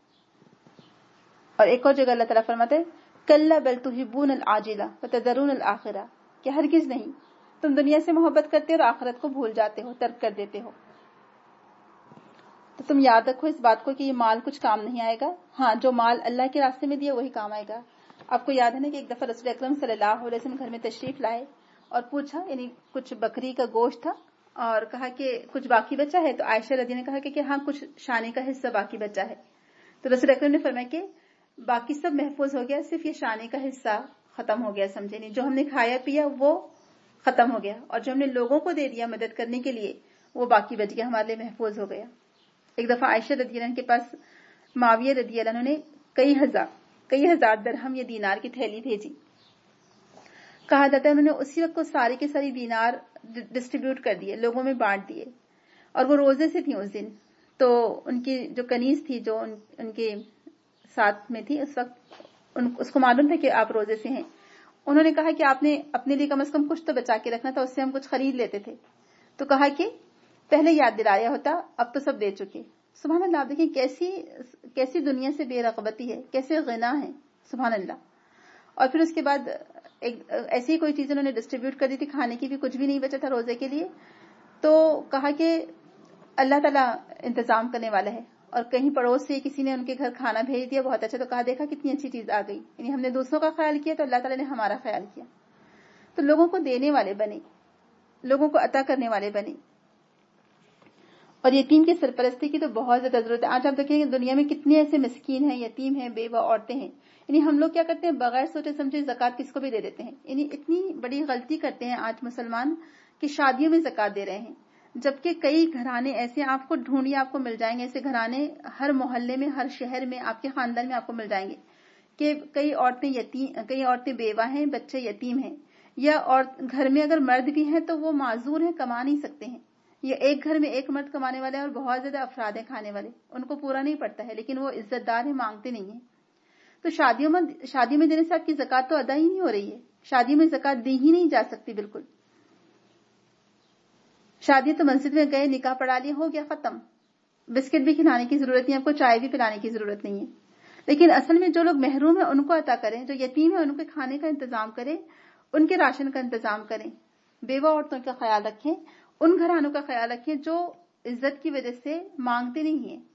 اور ایک اور جگہ اللہ تعالیٰ فرماتے ہیں کلا بل تحبون العاجلہ وتذرون الآخرہ, کہ ہرگز نہیں, تم دنیا سے محبت کرتے ہو اور آخرت کو بھول جاتے ہو, ترک کر دیتے ہو. تو تم یاد رکھو اس بات کو کہ یہ مال کچھ کام نہیں آئے گا. ہاں, جو مال اللہ کے راستے میں دیا وہی کام آئے گا. آپ کو یاد ہے نا کہ ایک دفعہ رسول اکرم صلی اللہ علیہ وسلم گھر میں تشریف لائے اور پوچھا, یعنی کچھ بکری کا گوشت تھا اور کہا کہ کچھ باقی بچا ہے. تو عائشہ رضی نے کہا کہ ہاں کچھ شانے کا حصہ باقی بچا ہے. تو رسول اکرم نے فرمایا کہ باقی سب محفوظ ہو گیا, صرف یہ شانے کا حصہ ختم ہو گیا. سمجھے نہیں, جو ہم نے کھایا پیا وہ ختم ہو گیا, اور جو ہم نے لوگوں کو دے دیا مدد کرنے کے لیے وہ باقی بچ گیا, ہمارے لیے محفوظ ہو گیا. ایک دفعہ عائشہ رضی اللہ عنہ کے پاس معاویہ رضی اللہ عنہ نے کئی ہزار کئی ہزار درہم یا دینار کی تھیلی بھیجی. کہا جاتا ہے انہوں نے اسی وقت کو ساری کے ساری دینار ڈسٹریبیوٹ کر دیے, لوگوں میں بانٹ دیے. اور وہ روزے سے تھیں اس دن, تو ان کی جو کنیز تھی جو ان, ان کے ساتھ میں تھی اس وقت, ان, اس کو معلوم تھا کہ آپ روزے سے ہیں. انہوں نے کہا کہ آپ نے اپنے لیے کم از کم کچھ تو بچا کے رکھنا تھا, اس سے ہم کچھ خرید لیتے تھے. تو کہا کہ پہلے یاد دلایا ہوتا, اب تو سب دے چکے. سبحان اللہ. آپ دیکھیں کیسی کیسی دنیا سے بے رغبتی ہے, کیسے غنا ہے. سبحان اللہ. اور پھر اس کے بعد ایک ایسی کوئی چیز انہوں نے ڈسٹریبیوٹ کر دی تھی, کھانے کی بھی کچھ بھی نہیں بچا تھا روزے کے لیے. تو کہا کہ اللہ تعالیٰ انتظام کرنے والا ہے. اور کہیں پڑوس سے کسی نے ان کے گھر کھانا بھیج دیا بہت اچھا، تو کہا دیکھا کتنی اچھی چیز آ گئی. یعنی ہم نے دوسروں کا خیال کیا تو اللہ تعالیٰ نے ہمارا خیال کیا. تو لوگوں کو دینے والے بنے، لوگوں کو عطا کرنے والے بنے. اور یتیم کی سرپرستی کی تو بہت زیادہ ضرورت ہے. آج آپ دیکھیں کہ دنیا میں کتنے ایسے مسکین ہیں، یتیم ہیں، بیوہ عورتیں ہیں. یعنی ہم لوگ کیا کرتے ہیں، بغیر سوچے سمجھے زکوٰۃ کس کو بھی دے دیتے ہیں. یعنی اتنی بڑی غلطی کرتے ہیں آج مسلمان کہ شادیوں میں زکوٰۃ دے رہے ہیں، جبکہ کئی گھرانے ایسے آپ کو ڈھونڈیے آپ کو مل جائیں گے. ایسے گھرانے ہر محلے میں، ہر شہر میں، آپ کے خاندان میں آپ کو مل جائیں گے کہ کئی عورتیں یتیم، کئی عورتیں بیوہ ہیں، بچے یتیم ہیں، یا اور گھر میں اگر مرد بھی ہیں تو وہ معذور ہیں، کما نہیں سکتے ہیں. یا ایک گھر میں ایک مرد کمانے والے ہیں اور بہت زیادہ افراد ہیں کھانے والے، ان کو پورا نہیں پڑتا ہے، لیکن وہ عزت دار ہیں، مانگتے نہیں ہیں. تو شادیوں میں شادی میں دینے سے آپ کی زکوٰۃ تو ادا ہی نہیں ہو رہی ہے. شادی میں زکوٰۃ دی ہی نہیں جا سکتی بالکل. شادی تو مسجد میں گئے، نکاح پڑھا لیا، ہو گیا، ختم. بسکٹ بھی کھلانے کی ضرورت نہیں، آپ کو چائے بھی پلانے کی ضرورت نہیں ہے. لیکن اصل میں جو لوگ محروم ہیں ان کو عطا کریں، جو یتیم ہیں ان کے کھانے کا انتظام کریں، ان کے راشن کا انتظام کریں. بیوہ عورتوں کا خیال رکھیں، ان گھرانوں کا خیال رکھیں جو عزت کی وجہ سے مانگتے نہیں ہیں.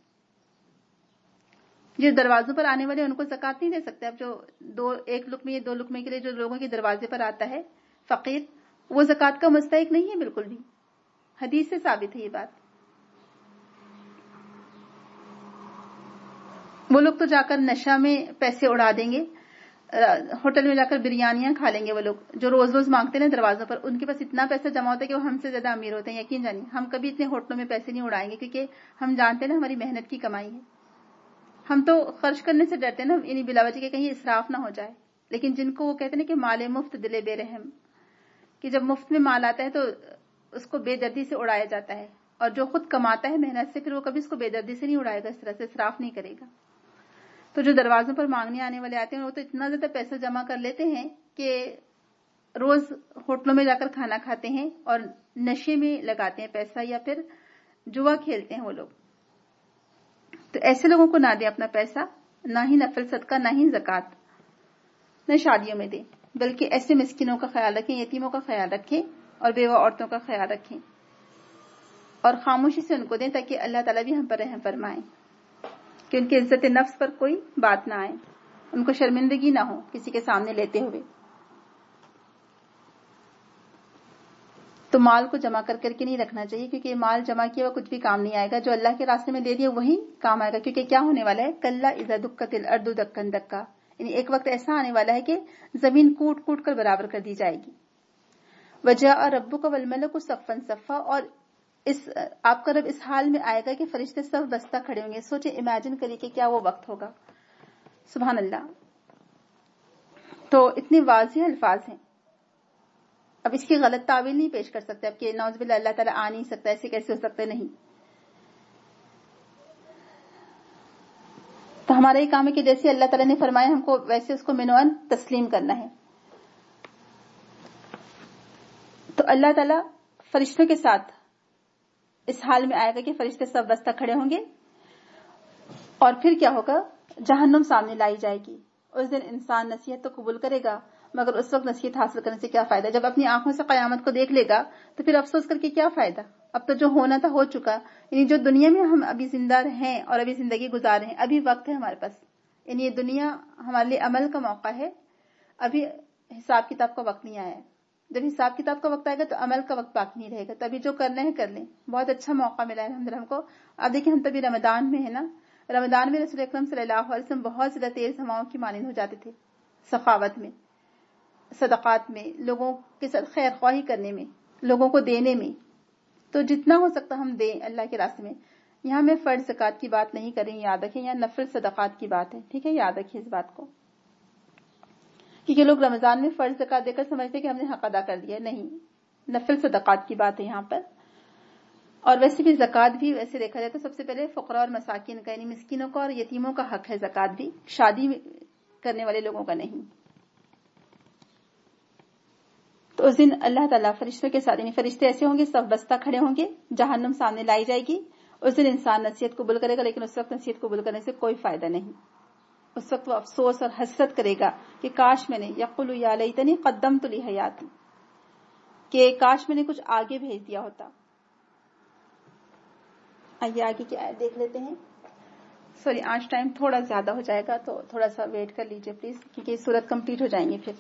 جو دروازوں پر آنے والے ان کو زکوٰۃ نہیں دے سکتے. اب جو دو ایک لقمے یا دو لقمے کے لیے جو لوگوں کے دروازے پر آتا ہے فقیر، وہ زکوٰۃ کا مستحق نہیں ہے بالکل بھی. حدیث سے ثابت ہے یہ بات. وہ لوگ تو جا کر نشہ میں پیسے اڑا دیں گے، ہوٹل میں جا کر بریانیاں کھا لیں گے. وہ لوگ جو روز روز مانگتے ہیں دروازوں پر، ان کے پاس اتنا پیسہ جمع ہوتا ہے کہ وہ ہم سے زیادہ امیر ہوتے ہیں. یقین جانیے ہم کبھی اتنے ہوٹلوں میں پیسے نہیں اڑائیں گے، کیونکہ ہم جانتے ہیں نا ہماری محنت کی کمائی ہے. ہم تو خرچ کرنے سے ڈرتے ہیں نا، یعنی بلا وجہ کہ کہیں اسراف نہ ہو جائے. لیکن جن کو وہ کہتے ہیں کہ مال مفت دل بے رحم، کہ جب مفت میں مال آتا ہے تو اس کو بے دردی سے اڑایا جاتا ہے، اور جو خود کماتا ہے محنت سے پھر وہ کبھی اس کو بے دردی سے نہیں اڑائے گا، اس طرح سے اسراف نہیں کرے گا. تو جو دروازوں پر مانگنے آنے والے آتے ہیں وہ تو اتنا زیادہ پیسہ جمع کر لیتے ہیں کہ روز ہوٹلوں میں جا کر کھانا کھاتے ہیں اور نشے میں لگاتے ہیں پیسہ، یا پھر جوا کھیلتے ہیں وہ لوگ. تو ایسے لوگوں کو نہ دیں اپنا پیسہ، نہ ہی نفل صدقہ، نہ ہی زکوٰۃ، نہ شادیوں میں دیں. بلکہ ایسے مسکینوں کا خیال رکھیں، یتیموں کا خیال رکھیں، اور بیوہ عورتوں کا خیال رکھیں، اور خاموشی سے ان کو دیں تاکہ اللہ تعالیٰ بھی ہم پر رحم فرمائیں، کہ ان کی عزت نفس پر کوئی بات نہ آئے، ان کو شرمندگی نہ ہو کسی کے سامنے لیتے ہوئے. تو مال کو جمع کر کر کے نہیں رکھنا چاہیے، کیونکہ مال جمع کیا ہوا کچھ بھی کام نہیں آئے گا. جو اللہ کے راستے میں دے دیا وہی کام آئے گا. کیونکہ کیا ہونے والا ہے، کلا اذا دکت الارض دکن دکا، یعنی ایک وقت ایسا آنے والا ہے کہ زمین کوٹ کوٹ کر برابر کر دی جائے گی. وجاء ربک والملک صفا صفا، اور اس آپ کا رب اس حال میں آئے گا کہ فرشتے سب بستہ کھڑے ہوں گے. سوچے، امیجن کریے کہ کیا وہ وقت ہوگا. سبحان اللہ. تو اتنے واضح الفاظ ہیں. اب اس کی غلط تعویل نہیں پیش کر سکتے اب کہ نعوذ باللہ اللہ تعالیٰ آ نہیں سکتا، ایسے کیسے ہو سکتے، نہیں. تو ہمارا یہ کام ہے کہ جیسے اللہ تعالیٰ نے فرمایا ہم کو ویسے اس کو منوان تسلیم کرنا ہے. تو اللہ تعالیٰ فرشتوں کے ساتھ اس حال میں آئے گا کہ فرشتے سب بستہ کھڑے ہوں گے، اور پھر کیا ہوگا، جہنم سامنے لائی جائے گی. اس دن انسان نصیحت تو قبول کرے گا، مگر اس وقت نصیحت حاصل کرنے سے کیا فائدہ. جب اپنی آنکھوں سے قیامت کو دیکھ لے گا تو پھر افسوس کر کے کیا فائدہ. اب تو جو ہونا تھا ہو چکا. یعنی جو دنیا میں ہم ابھی زندہ ہیں اور ابھی زندگی گزار رہے ہیں، ابھی وقت ہے ہمارے پاس. یعنی یہ دنیا ہمارے لیے عمل کا موقع ہے، ابھی حساب کتاب کا وقت نہیں آیا ہے. جب حساب کتاب کا وقت آئے گا تو عمل کا وقت باقی نہیں رہے گا. تبھی جو کرنا ہے کر لیں. بہت اچھا موقع ملا ہے الحمدللہ ہم کو. اب دیکھیں ہم تبھی رمضان میں ہے نا، رمضان میں رسول اکرم صلی اللہ علیہ وسلم بہت زیادہ تیز ہواؤں کی مانند ہو جاتے تھے، سخاوت میں، صدقات میں، لوگوں کے ساتھ خیر خواہی کرنے میں، لوگوں کو دینے میں. تو جتنا ہو سکتا ہم دیں اللہ کے راستے میں. یہاں میں فرض زکوٰۃ کی بات نہیں کریں، یاد رکھیں، یہاں نفل صدقات کی بات ہے. ٹھیک ہے، یاد رکھیں اس بات کو، کیونکہ لوگ رمضان میں فرض زکوٰۃ دے کر سمجھتے ہیں کہ ہم نے حق ادا کر دیا. نہیں، نفل صدقات کی بات ہے یہاں پر. اور ویسے بھی زکوٰۃ بھی ویسے دیکھا جائے تو سب سے پہلے فقراء اور مساکین کا، یعنی مسکینوں کا اور یتیموں کا حق ہے زکوٰۃ بھی، شادی کرنے والے لوگوں کا نہیں. تو اس دن اللہ تعالیٰ فرشتوں کے ساتھ، یعنی فرشتے ایسے ہوں گے سب بستہ کھڑے ہوں گے، جہنم سامنے لائی جائے گی. اس دن انسان نصیحت قبول کرے گا، لیکن اس وقت نصیحت قبول کرنے سے کوئی فائدہ نہیں. اس وقت وہ افسوس اور حسرت کرے گا کہ کاش میں نے، یقول یا لیتنی قدمت لحیاتی، کہ کاش میں نے کچھ آگے بھیج دیا ہوتا. آئیے آگے کی آیت دیکھ لیتے ہیں. سوری آج ٹائم تھوڑا زیادہ ہو جائے گا تو تھوڑا سا ویٹ کر لیجئے پلیز, کیونکہ سورت کمپلیٹ ہو جائیں گے پھر.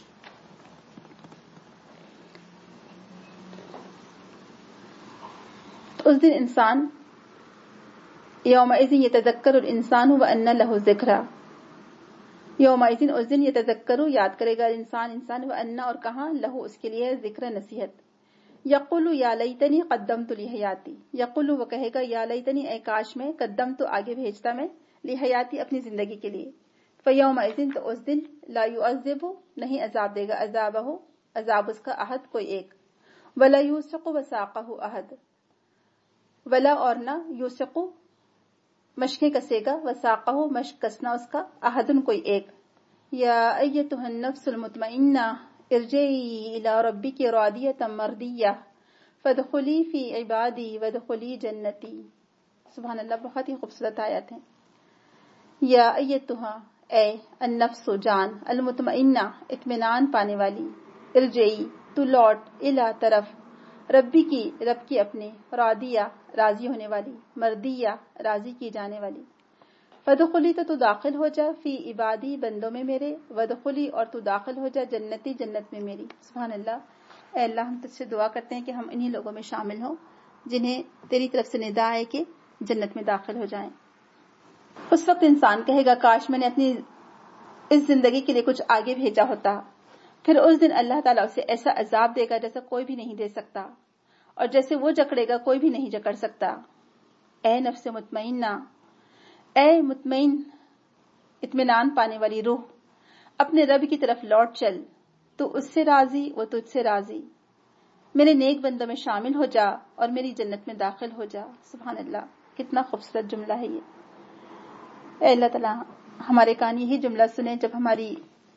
تو اس دن انسان یومئذ یتذکر الانسان وان لہ ذکرا, یومئذ اس دن یتذکر یاد کرے گا انسان انسان وان اور کہاں لہو اس کے لیے ذکر نصیحت. یقول یا لیتنی قدمت لحیاتی, یقول وہ کہے گا یا لیتنی اے کاش میں قدمت آگے بھیجتا میں لحیاتی اپنی زندگی کے لیے. فیومئذ تو اس دن لا یعذب نہیں عذاب دے گا عذابہ عذاب اس کا احد کوئی ایک, ولا یوثق وثاقہ احد, ولا اور نہ یوثق مشقیں کسے گا وثاقہ مشق کسنا اس کا احدن کوئی ایک. یا ایتھا النفس المطمئنہ ارجعی الی ربک راضیۃ مرضیہ فادخلی فی عبادی وادخلی جنتی. سبحان اللہ, بہت ہی خوبصورت آیات ہیں. یا ایتھا اے النفس جان, المطمئنہ اطمینان پانے والی, ارجعی تو لوٹ, الی طرف, ربی کی رب کی اپنے, راضیہ راضی ہونے والی, مردیہ راضی کی جانے والی. فدخلی تو تو داخل ہو جا, فی عبادی بندوں میں میرے, ودخلی اور تو داخل ہو جا, جنتی جنت میں میری. سبحان اللہ. اے اللہ ہم تجھ سے دعا کرتے ہیں کہ ہم انہی لوگوں میں شامل ہوں جنہیں تیری طرف سے ندا ہے کہ جنت میں داخل ہو جائیں. اس وقت انسان کہے گا کاش میں نے اپنی اس زندگی کے لیے کچھ آگے بھیجا ہوتا. پھر اس دن اللہ تعالیٰ اسے ایسا عذاب دے گا جیسا کوئی بھی نہیں دے سکتا, اور جیسے وہ جکڑے گا کوئی بھی نہیں جکڑ سکتا. اے نفس مطمئنہ, اے مطمئن اطمینان پانے والی روح, اپنے رب کی طرف لوٹ چل, تو اس سے راضی وہ تجھ سے راضی, میرے نیک بندوں میں شامل ہو جا اور میری جنت میں داخل ہو جا. سبحان اللہ, کتنا خوبصورت جملہ ہے یہ. اے اللہ تعالیٰ ہمارے کان یہی جملہ سنیں جب ہماری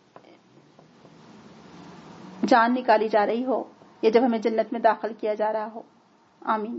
جان نکالی جا رہی ہو یا جب ہمیں جنت میں داخل کیا جا رہا ہو. آمین.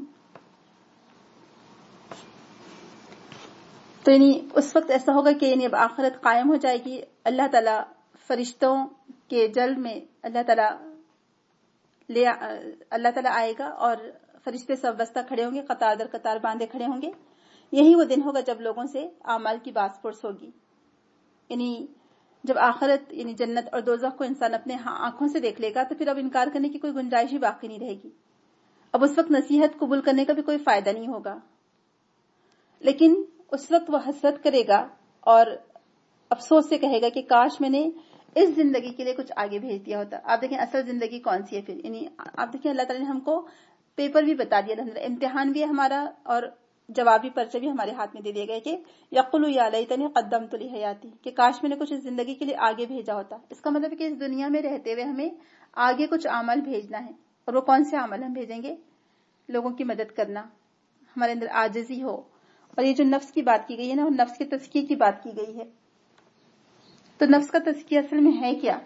تو یعنی اس وقت ایسا ہوگا کہ یعنی اب آخرت قائم ہو جائے گی. اللہ تعالیٰ فرشتوں کے جلد میں اللہ تعالیٰ لے اللہ تعالیٰ آئے گا اور فرشتے سب وسطہ کھڑے ہوں گے, قطار در قطار باندھے کھڑے ہوں گے. یہی وہ دن ہوگا جب لوگوں سے اعمال کی باس پرس ہوگی. یعنی جب آخرت یعنی جنت اور دوزخ کو انسان اپنے آنکھوں سے دیکھ لے گا تو پھر اب انکار کرنے کی کوئی گنجائش ہی باقی نہیں رہے گی. اب اس وقت نصیحت قبول کرنے کا بھی کوئی فائدہ نہیں ہوگا. لیکن اس وقت وہ حسرت کرے گا اور افسوس سے کہے گا کہ کاش میں نے اس زندگی کے لیے کچھ آگے بھیج دیا ہوتا. آپ دیکھیں اصل زندگی کون سی ہے پھر, یعنی آپ دیکھیں اللہ تعالیٰ نے ہم کو پیپر بھی بتا دیا, امتحان بھی ہے ہمارا اور جوابی پرچے بھی ہمارے ہاتھ میں دے دیے گئے کہ یقول یا لیتنی قدمت لحیاتی, کہ کاش میں نے کچھ اس زندگی کے لیے آگے بھیجا ہوتا. اس کا مطلب ہے کہ اس دنیا میں رہتے ہوئے ہمیں آگے کچھ عمل بھیجنا ہے. اور وہ کون سے عمل ہم بھیجیں گے؟ لوگوں کی مدد کرنا, ہمارے اندر عاجزی ہو. اور یہ جو نفس کی بات کی گئی ہے نا, وہ نفس کے تزکیے کی بات کی گئی ہے. تو نفس کا تزکیہ اصل میں ہے کیا؟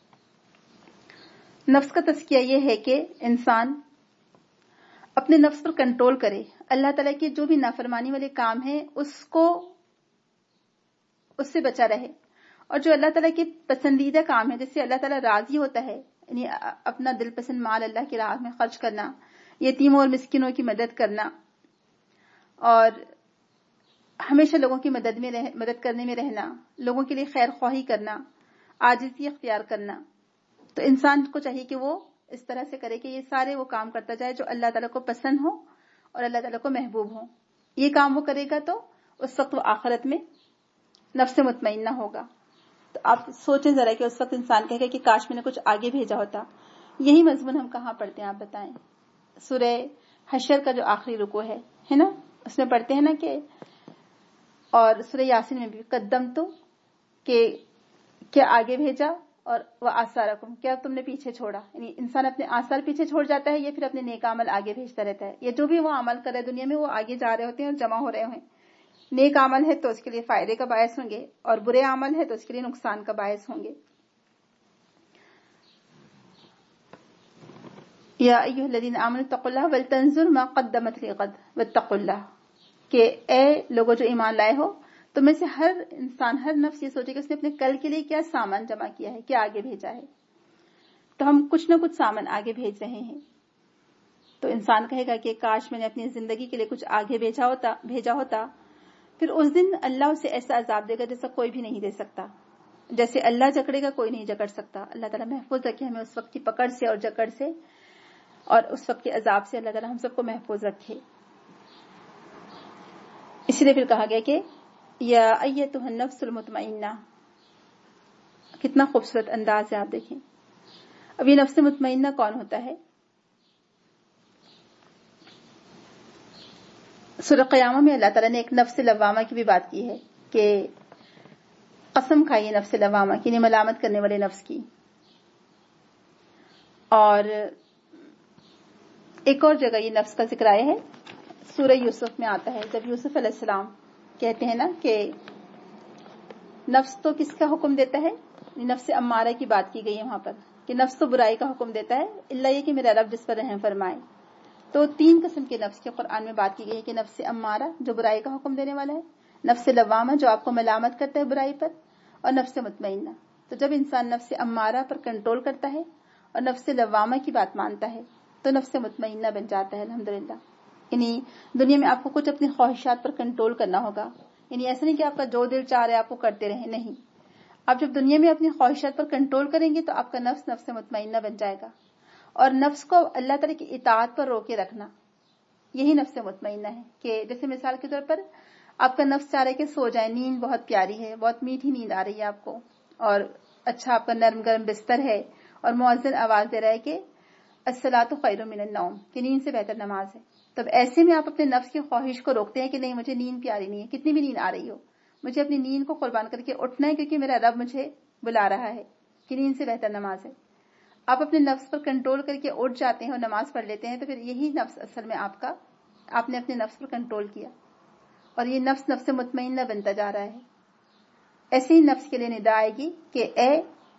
نفس کا تزکیہ یہ ہے کہ انسان اپنے نفس پر کنٹرول کرے. اللہ تعالیٰ کے جو بھی نافرمانی والے کام ہیں اس کو اس سے بچا رہے, اور جو اللہ تعالیٰ کے پسندیدہ کام ہے جس سے اللہ تعالیٰ راضی ہوتا ہے, یعنی اپنا دل پسند مال اللہ کی راہ میں خرچ کرنا, یتیموں اور مسکینوں کی مدد کرنا, اور ہمیشہ لوگوں کی مدد میں رہ, مدد کرنے میں رہنا, لوگوں کے لیے خیر خواہی کرنا, عاجزی اختیار کرنا. تو انسان کو چاہیے کہ وہ اس طرح سے کرے کہ یہ سارے وہ کام کرتا جائے جو اللہ تعالیٰ کو پسند ہو اور اللہ تعالیٰ کو محبوب ہو. یہ کام وہ کرے گا تو اس وقت وہ آخرت میں نفس مطمئنہ ہوگا. تو آپ سوچیں ذرا کہ اس وقت انسان کہے گا کہ کاش میں نے کچھ آگے بھیجا ہوتا. یہی مضمون ہم کہاں پڑھتے ہیں آپ بتائیں؟ سورہ حشر کا جو آخری رکوع ہے ہے نا, اس میں پڑھتے ہیں نا کہ, اور سورہ یاسین میں بھی قدم تو کہ کیا آگے بھیجا, اور وہ آثارکم کیا تم نے پیچھے چھوڑا. یعنی انسان اپنے آثار پیچھے چھوڑ جاتا ہے یا پھر اپنے نیک عمل آگے بھیجتا رہتا ہے, یا جو بھی وہ عمل کر رہے دنیا میں وہ آگے جا رہے ہوتے ہیں اور جمع ہو رہے ہیں. نیک عمل ہے تو اس کے لیے فائدے کا باعث ہوں گے, اور برے عمل ہے تو اس کے لیے نقصان کا باعث ہوں گے. یا ایھا الذین آمنوا اتقوا اللہ ولتنظر ما قدمت لغد واتقوا اللہ, کہ اے لوگوں جو ایمان لائے ہو, تو میں سے ہر انسان ہر نفس یہ سوچے کہ اس نے اپنے کل کے لیے کیا سامان جمع کیا ہے, کیا آگے بھیجا ہے. تو ہم کچھ نہ کچھ سامان آگے بھیج رہے ہیں. تو انسان کہے گا کہ کاش میں نے اپنی زندگی کے لیے کچھ آگے بھیجا ہوتا بھیجا ہوتا پھر اس دن اللہ اسے ایسا عذاب دے گا جیسا کوئی بھی نہیں دے سکتا. جیسے اللہ جکڑے گا کوئی نہیں جکڑ سکتا. اللہ تعالیٰ محفوظ رکھے ہمیں اس وقت کی پکڑ سے اور جکڑ سے, اور اس وقت کے عذاب سے اللہ تعالیٰ ہم سب کو محفوظ رکھے. اسی لیے پھر کہا گیا کہ یا ایتھا النفس المطمئنہ. کتنا خوبصورت انداز ہے, آپ دیکھیں. اب یہ نفس مطمئنہ کون ہوتا ہے؟ سورہ قیامہ میں اللہ تعالیٰ نے ایک نفس لوامہ کی بھی بات کی ہے کہ قسم کھائیے نفس لوامہ کی, یعنی ملامت کرنے والے نفس کی. اور ایک اور جگہ یہ نفس کا ذکر آیا ہے, سورہ یوسف میں آتا ہے, جب یوسف علیہ السلام کہتے ہیں نا کہ نفس تو کس کا حکم دیتا ہے, نفس امارہ کی بات کی گئی ہے وہاں پر کہ نفس تو برائی کا حکم دیتا ہے اللہ یہ کہ میرا رب جس پر رحم فرمائے. تو تین قسم کے نفس کے قرآن میں بات کی گئی ہے کہ نفس امارہ جو برائی کا حکم دینے والا ہے, نفس لوامہ جو آپ کو ملامت کرتا ہے برائی پر, اور نفس مطمئنہ. تو جب انسان نفس امارہ پر کنٹرول کرتا ہے اور نفس لوامہ کی بات مانتا ہے تو نفس مطمئنہ بن جاتا ہے الحمدللہ. یعنی دنیا میں آپ کو کچھ اپنی خواہشات پر کنٹرول کرنا ہوگا. یعنی ایسا نہیں کہ آپ کا جو دل چاہ رہا ہے آپ کو کرتے رہیں, نہیں. آپ جب دنیا میں اپنی خواہشات پر کنٹرول کریں گے تو آپ کا نفس نفس مطمئنہ بن جائے گا. اور نفس کو اللہ تعالیٰ کی اطاعت پر روکے رکھنا, یہی نفس مطمئنہ ہے. کہ جیسے مثال کے طور پر آپ کا نفس چاہ رہا ہے کہ سو جائے, نیند بہت پیاری ہے, بہت میٹھی نیند آ رہی ہے آپ کو, اور اچھا آپ کا نرم گرم بستر ہے, اور مؤذن آواز دے رہا ہے کہ الصلاۃ خیر من النوم, کہ نیند سے بہتر نماز ہے. تب ایسے میں آپ اپنے نفس کی خواہش کو روکتے ہیں کہ نہیں مجھے نیند پیاری نہیں ہے, کتنی بھی نیند آ رہی ہو, مجھے اپنی نیند کو قربان کر کے اٹھنا ہے کیونکہ میرا رب مجھے بلا رہا ہے, کہ نیند سے بہتر نماز ہے. آپ اپنے نفس پر کنٹرول کر کے اٹھ جاتے ہیں اور نماز پڑھ لیتے ہیں, تو پھر یہی نفس اصل میں آپ کا, آپ نے اپنے نفس پر کنٹرول کیا, اور یہ نفس نفس مطمئنہ بنتا جا رہا ہے. ایسے ہی نفس کے لیے ندا آئے گی کہ اے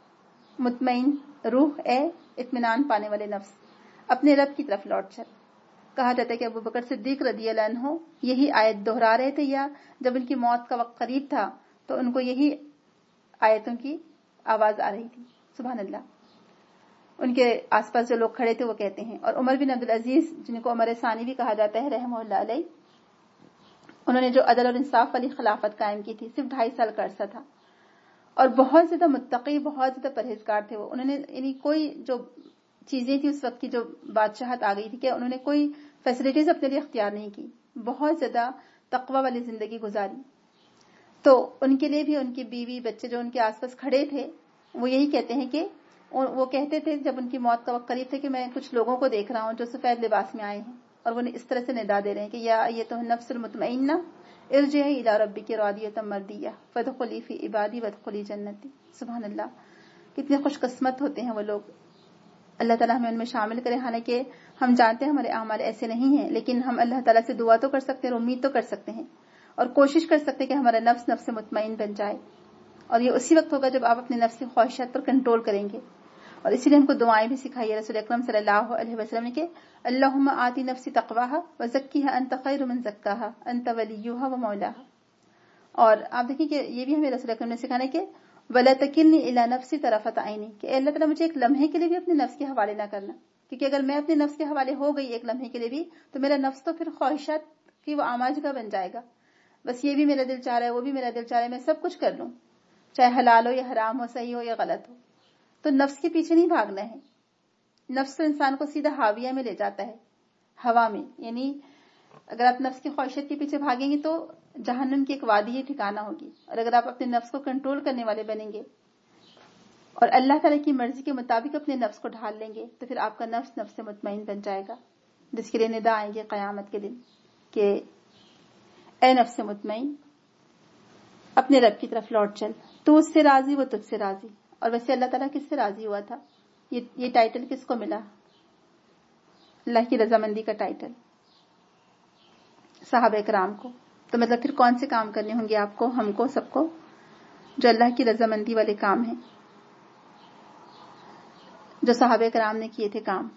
مطمئن روح, اے اطمینان پانے والے نفس, اپنے رب کی طرف لوٹ چل. کہا جاتا ہے کہ ابو بکر صدیق رضی اللہ عنہ یہی آیت دہرا رہے تھے, یا جب ان کی موت کا وقت قریب تھا تو ان کو یہی آیتوں کی آواز آ رہی تھی. سبحان اللہ. ان کے آس پاس جو لوگ کھڑے تھے وہ کہتے ہیں. اور عمر بن عبدالعزیز, جن کو عمر ثانی بھی کہا جاتا ہے رحمہ اللہ علیہ, انہوں نے جو عدل اور انصاف والی خلافت قائم کی تھی, صرف ڈھائی سال کا عرصہ تھا, اور بہت زیادہ متقی, بہت زیادہ پرہیزگار تھے وہ. انہوں نے یعنی کوئی جو چیزیں تھی اس وقت کی جو بادشاہت آ گئی تھی, کہ انہوں نے کوئی فیسلٹیز اپنے لیے اختیار نہیں کی, بہت زیادہ تقوی والی زندگی گزاری. تو ان کے لیے بھی ان کی بیوی بچے جو ان کے آس پاس کھڑے تھے وہ یہی کہتے ہیں کہ وہ کہتے تھے جب ان کی موت کا وقت قریب تھا کہ میں کچھ لوگوں کو دیکھ رہا ہوں جو سفید لباس میں آئے ہیں, اور وہ اس طرح سے ندا دے رہے ہیں کہ یا ایتھا النفس المطمئنہ ارجعی الی ربک راضیۃ مرضیہ فادخلی فی عبادی وادخلی جنتی. سبحان اللہ. کتنے خوش قسمت ہوتے ہیں وہ لوگ. اللہ تعالیٰ ہمیں ان میں شامل کرے. حالانکہ ہم جانتے ہیں ہمارے اعمال ایسے نہیں ہیں, لیکن ہم اللہ تعالیٰ سے دعا تو کر سکتے ہیں, امید تو کر سکتے ہیں, اور کوشش کر سکتے ہیں کہ ہمارا نفس نفس مطمئن بن جائے. اور یہ اسی وقت ہوگا جب آپ اپنے نفس کی خواہشات پر کنٹرول کریں گے. اور اسی لیے ہم کو دعائیں بھی سکھائی ہے رسول اکرم صلی اللہ علیہ وسلم نے کہ اللہم آتی نفسی تقواہا وزکیہا انت خیر من زکاہا انت ولیہا ومولاہا. اور آپ دیکھیں کہ یہ بھی ہمیں رسول اکرم نے سکھانا ہے کہ ولا تکلنی الی نفسی طرفۃ عینی, کہ اللہ تعالیٰ مجھے ایک لمحے کے لیے بھی اپنے نفس کے حوالے نہ کرنا, کیونکہ اگر میں اپنے نفس کے حوالے ہو گئی ایک لمحے کے لیے بھی تو میرا نفس تو پھر خواہشات کی وہ آماج کا بن جائے گا. بس یہ بھی میرا دل چاہ رہا ہے, وہ بھی میرا دل چاہ رہا ہے, میں سب کچھ کر لوں, چاہے حلال ہو یا حرام ہو, صحیح ہو یا غلط ہو. تو نفس کے پیچھے نہیں بھاگنا ہے. نفس تو انسان کو سیدھا حاویہ میں لے جاتا ہے, ہوا میں. یعنی اگر آپ نفس کی خواہشات کے پیچھے بھاگیں گے تو جہنم کی ایک وادی ہی ٹھکانہ ہوگی. اور اگر آپ اپنے نفس کو کنٹرول کرنے والے بنیں گے اور اللہ تعالیٰ کی مرضی کے مطابق اپنے نفس کو ڈھال لیں گے تو پھر آپ کا نفس نفس مطمئن بن جائے گا, جس کے لیے ندا آئیں گے قیامت کے دن کہ اے نفس مطمئن اپنے رب کی طرف لوٹ چل, تو اس سے راضی وہ تجھ سے راضی. اور ویسے اللہ تعالیٰ کس سے راضی ہوا تھا؟ یہ یہ ٹائٹل کس کو ملا؟ اللہ کی رضامندی کا ٹائٹل صحابہ کرام کو. تو مطلب پھر کون سے کام کرنے ہوں گے آپ کو, ہم کو, سب کو, جو اللہ کی رضامندی والے کام ہیں, جو صحابہ کرام نے کیے تھے کام.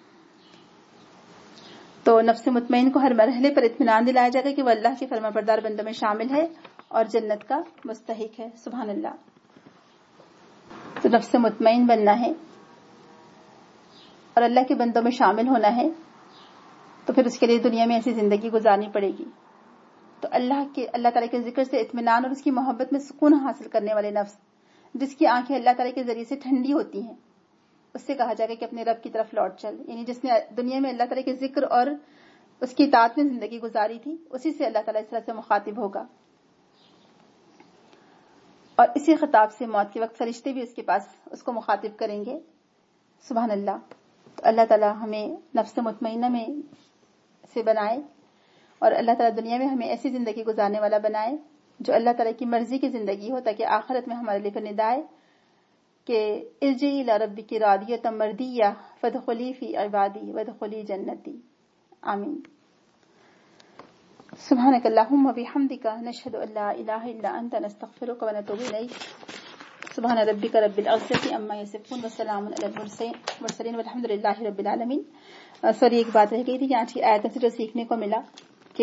تو نفس مطمئن کو ہر مرحلے پر اطمینان دلایا جائے گا کہ وہ اللہ کے فرما بردار بندوں میں شامل ہے اور جنت کا مستحق ہے. سبحان اللہ. تو نفس مطمئن بننا ہے اور اللہ کے بندوں میں شامل ہونا ہے, تو پھر اس کے لیے دنیا میں ایسی زندگی گزارنی پڑے گی. تو اللہ کے اللہ تعالیٰ کے ذکر سے اطمینان اور اس کی محبت میں سکون حاصل کرنے والے نفس، جس کی آنکھیں اللہ تعالیٰ کے ذریعے سے ٹھنڈی ہوتی ہیں، اس سے کہا جائے گا کہ اپنے رب کی طرف لوٹ چل. یعنی جس نے دنیا میں اللہ تعالیٰ کے ذکر اور اس کی اطاعت میں زندگی گزاری تھی، اسی سے اللہ تعالیٰ اس طرح سے مخاطب ہوگا. اور اسی خطاب سے موت کے وقت فرشتے بھی اس کے پاس اس کو مخاطب کریں گے. سبحان اللہ. تو اللہ تعالیٰ ہمیں نفس مطمئنہ میں سے بنائے، اور اللہ تعالیٰ دنیا میں ہمیں ایسی زندگی گزارنے والا بنائے جو اللہ تعالیٰ کی مرضی کی زندگی ہو، تاکہ آخرت میں ہمارے لیے ندائے کہ ارجعی الی ربک راضیۃ مرضیہ فادخلی فی عبادی وادخلی جنتی. آمین. سبحانک اللہم وبحمدک نشہد ان لا الہ الا انت نستغفرک ونتوب الیک. سبحان ربک رب العزۃ عما یصفون وسلام علی المرسلین والحمد للہ رب العالمین. سوری ایک بات رہ گئی تھی کہ آج کی آیت سے جو سیکھنے کو ملا کہ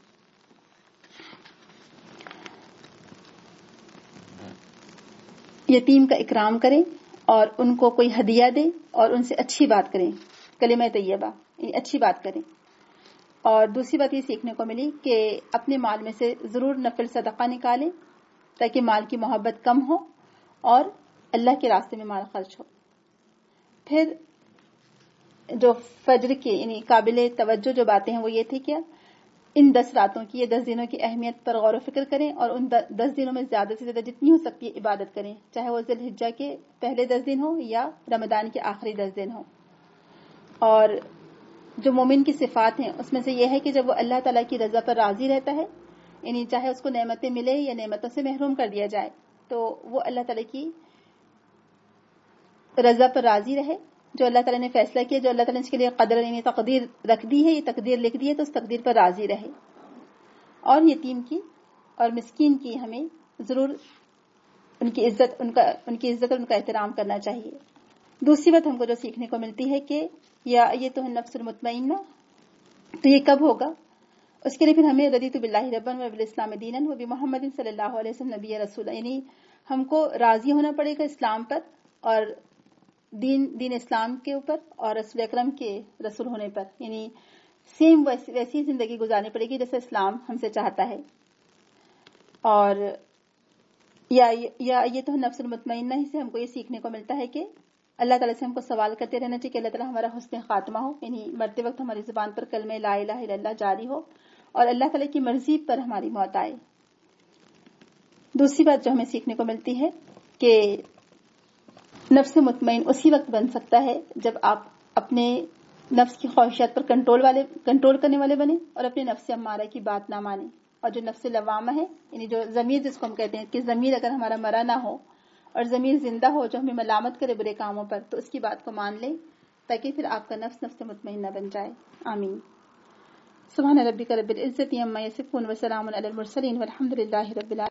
یتیم کا اکرام کریں اور ان کو کوئی ہدیہ دیں اور ان سے اچھی بات کریں، کلمہ طیبہ یعنی اچھی بات کریں. اور دوسری بات یہ سیکھنے کو ملی کہ اپنے مال میں سے ضرور نفل صدقہ نکالیں تاکہ مال کی محبت کم ہو اور اللہ کے راستے میں مال خرچ ہو. پھر جو فجر کے یعنی قابل توجہ جو باتیں ہیں وہ یہ تھی کہ ان دس راتوں کی، یہ دس دنوں کی اہمیت پر غور و فکر کریں اور ان دس دنوں میں زیادہ سے زیادہ جتنی ہو سکتی ہے عبادت کریں، چاہے وہ ذی الحجہ کے پہلے دس دن ہو یا رمضان کے آخری دس دن ہو. اور جو مومن کی صفات ہیں اس میں سے یہ ہے کہ جب وہ اللہ تعالیٰ کی رضا پر راضی رہتا ہے، یعنی چاہے اس کو نعمتیں ملے یا نعمتوں سے محروم کر دیا جائے، تو وہ اللہ تعالیٰ کی رضا پر راضی رہے. جو اللہ تعالیٰ نے فیصلہ کیا، جو اللہ تعالیٰ نے اس کے لیے قدر یعنی تقدیر رکھ دی ہے، یہ تقدیر لکھ دی ہے، تو اس تقدیر پر راضی رہے. اور یتیم کی اور مسکین کی ہمیں ضرور ان کی عزت ان کا ان کی عزت اور ان کا احترام کرنا چاہیے. دوسری بات ہم کو جو سیکھنے کو ملتی ہے کہ یا یہ تو ہے نفس المطمئنہ، تو یہ کب ہوگا؟ اس کے لیے پھر ہمیں رضیت باللہ ربا وبالاسلام دینا وبمحمد صلی اللہ علیہ وسلم نبی رسول، یعنی ہم کو راضی ہونا پڑے گا اسلام پر اور دین دین اسلام کے اوپر اور رسول اکرم کے رسول ہونے پر، یعنی سیم ویسی, ویسی زندگی گزارنی پڑے گی جیسے اسلام ہم سے چاہتا ہے. اور یا یا یہ تو نفس المطمئنہ ہی سے ہم کو یہ سیکھنے کو ملتا ہے کہ اللہ تعالیٰ سے ہم کو سوال کرتے رہنا چاہیے کہ اللہ تعالیٰ ہمارا حسن خاتمہ ہو، یعنی مرتے وقت ہماری زبان پر کلمہ لا الہ الا اللہ جاری ہو اور اللہ تعالیٰ کی مرضی پر ہماری موت آئے. دوسری بات جو ہمیں سیکھنے کو ملتی ہے کہ نفس مطمئن اسی وقت بن سکتا ہے جب آپ اپنے نفس کی خواہشات پر کنٹرول والے کنٹرول کرنے والے بنے اور اپنے نفس امارہ کی بات نہ مانیں. اور جو نفس لوامہ ہے، یعنی جو ضمیر جس کو ہم کہتے ہیں کہ ضمیر اگر ہمارا مرا نہ ہو اور ضمیر زندہ ہو جو ہمیں ملامت کرے برے کاموں پر، تو اس کی بات کو مان لیں تاکہ پھر آپ کا نفس نفس مطمئنہ بن جائے. آمین. سبحان ربک رب العزۃ عما یصفون وسلام علی المرسلین والحمد للہ رب العالمین.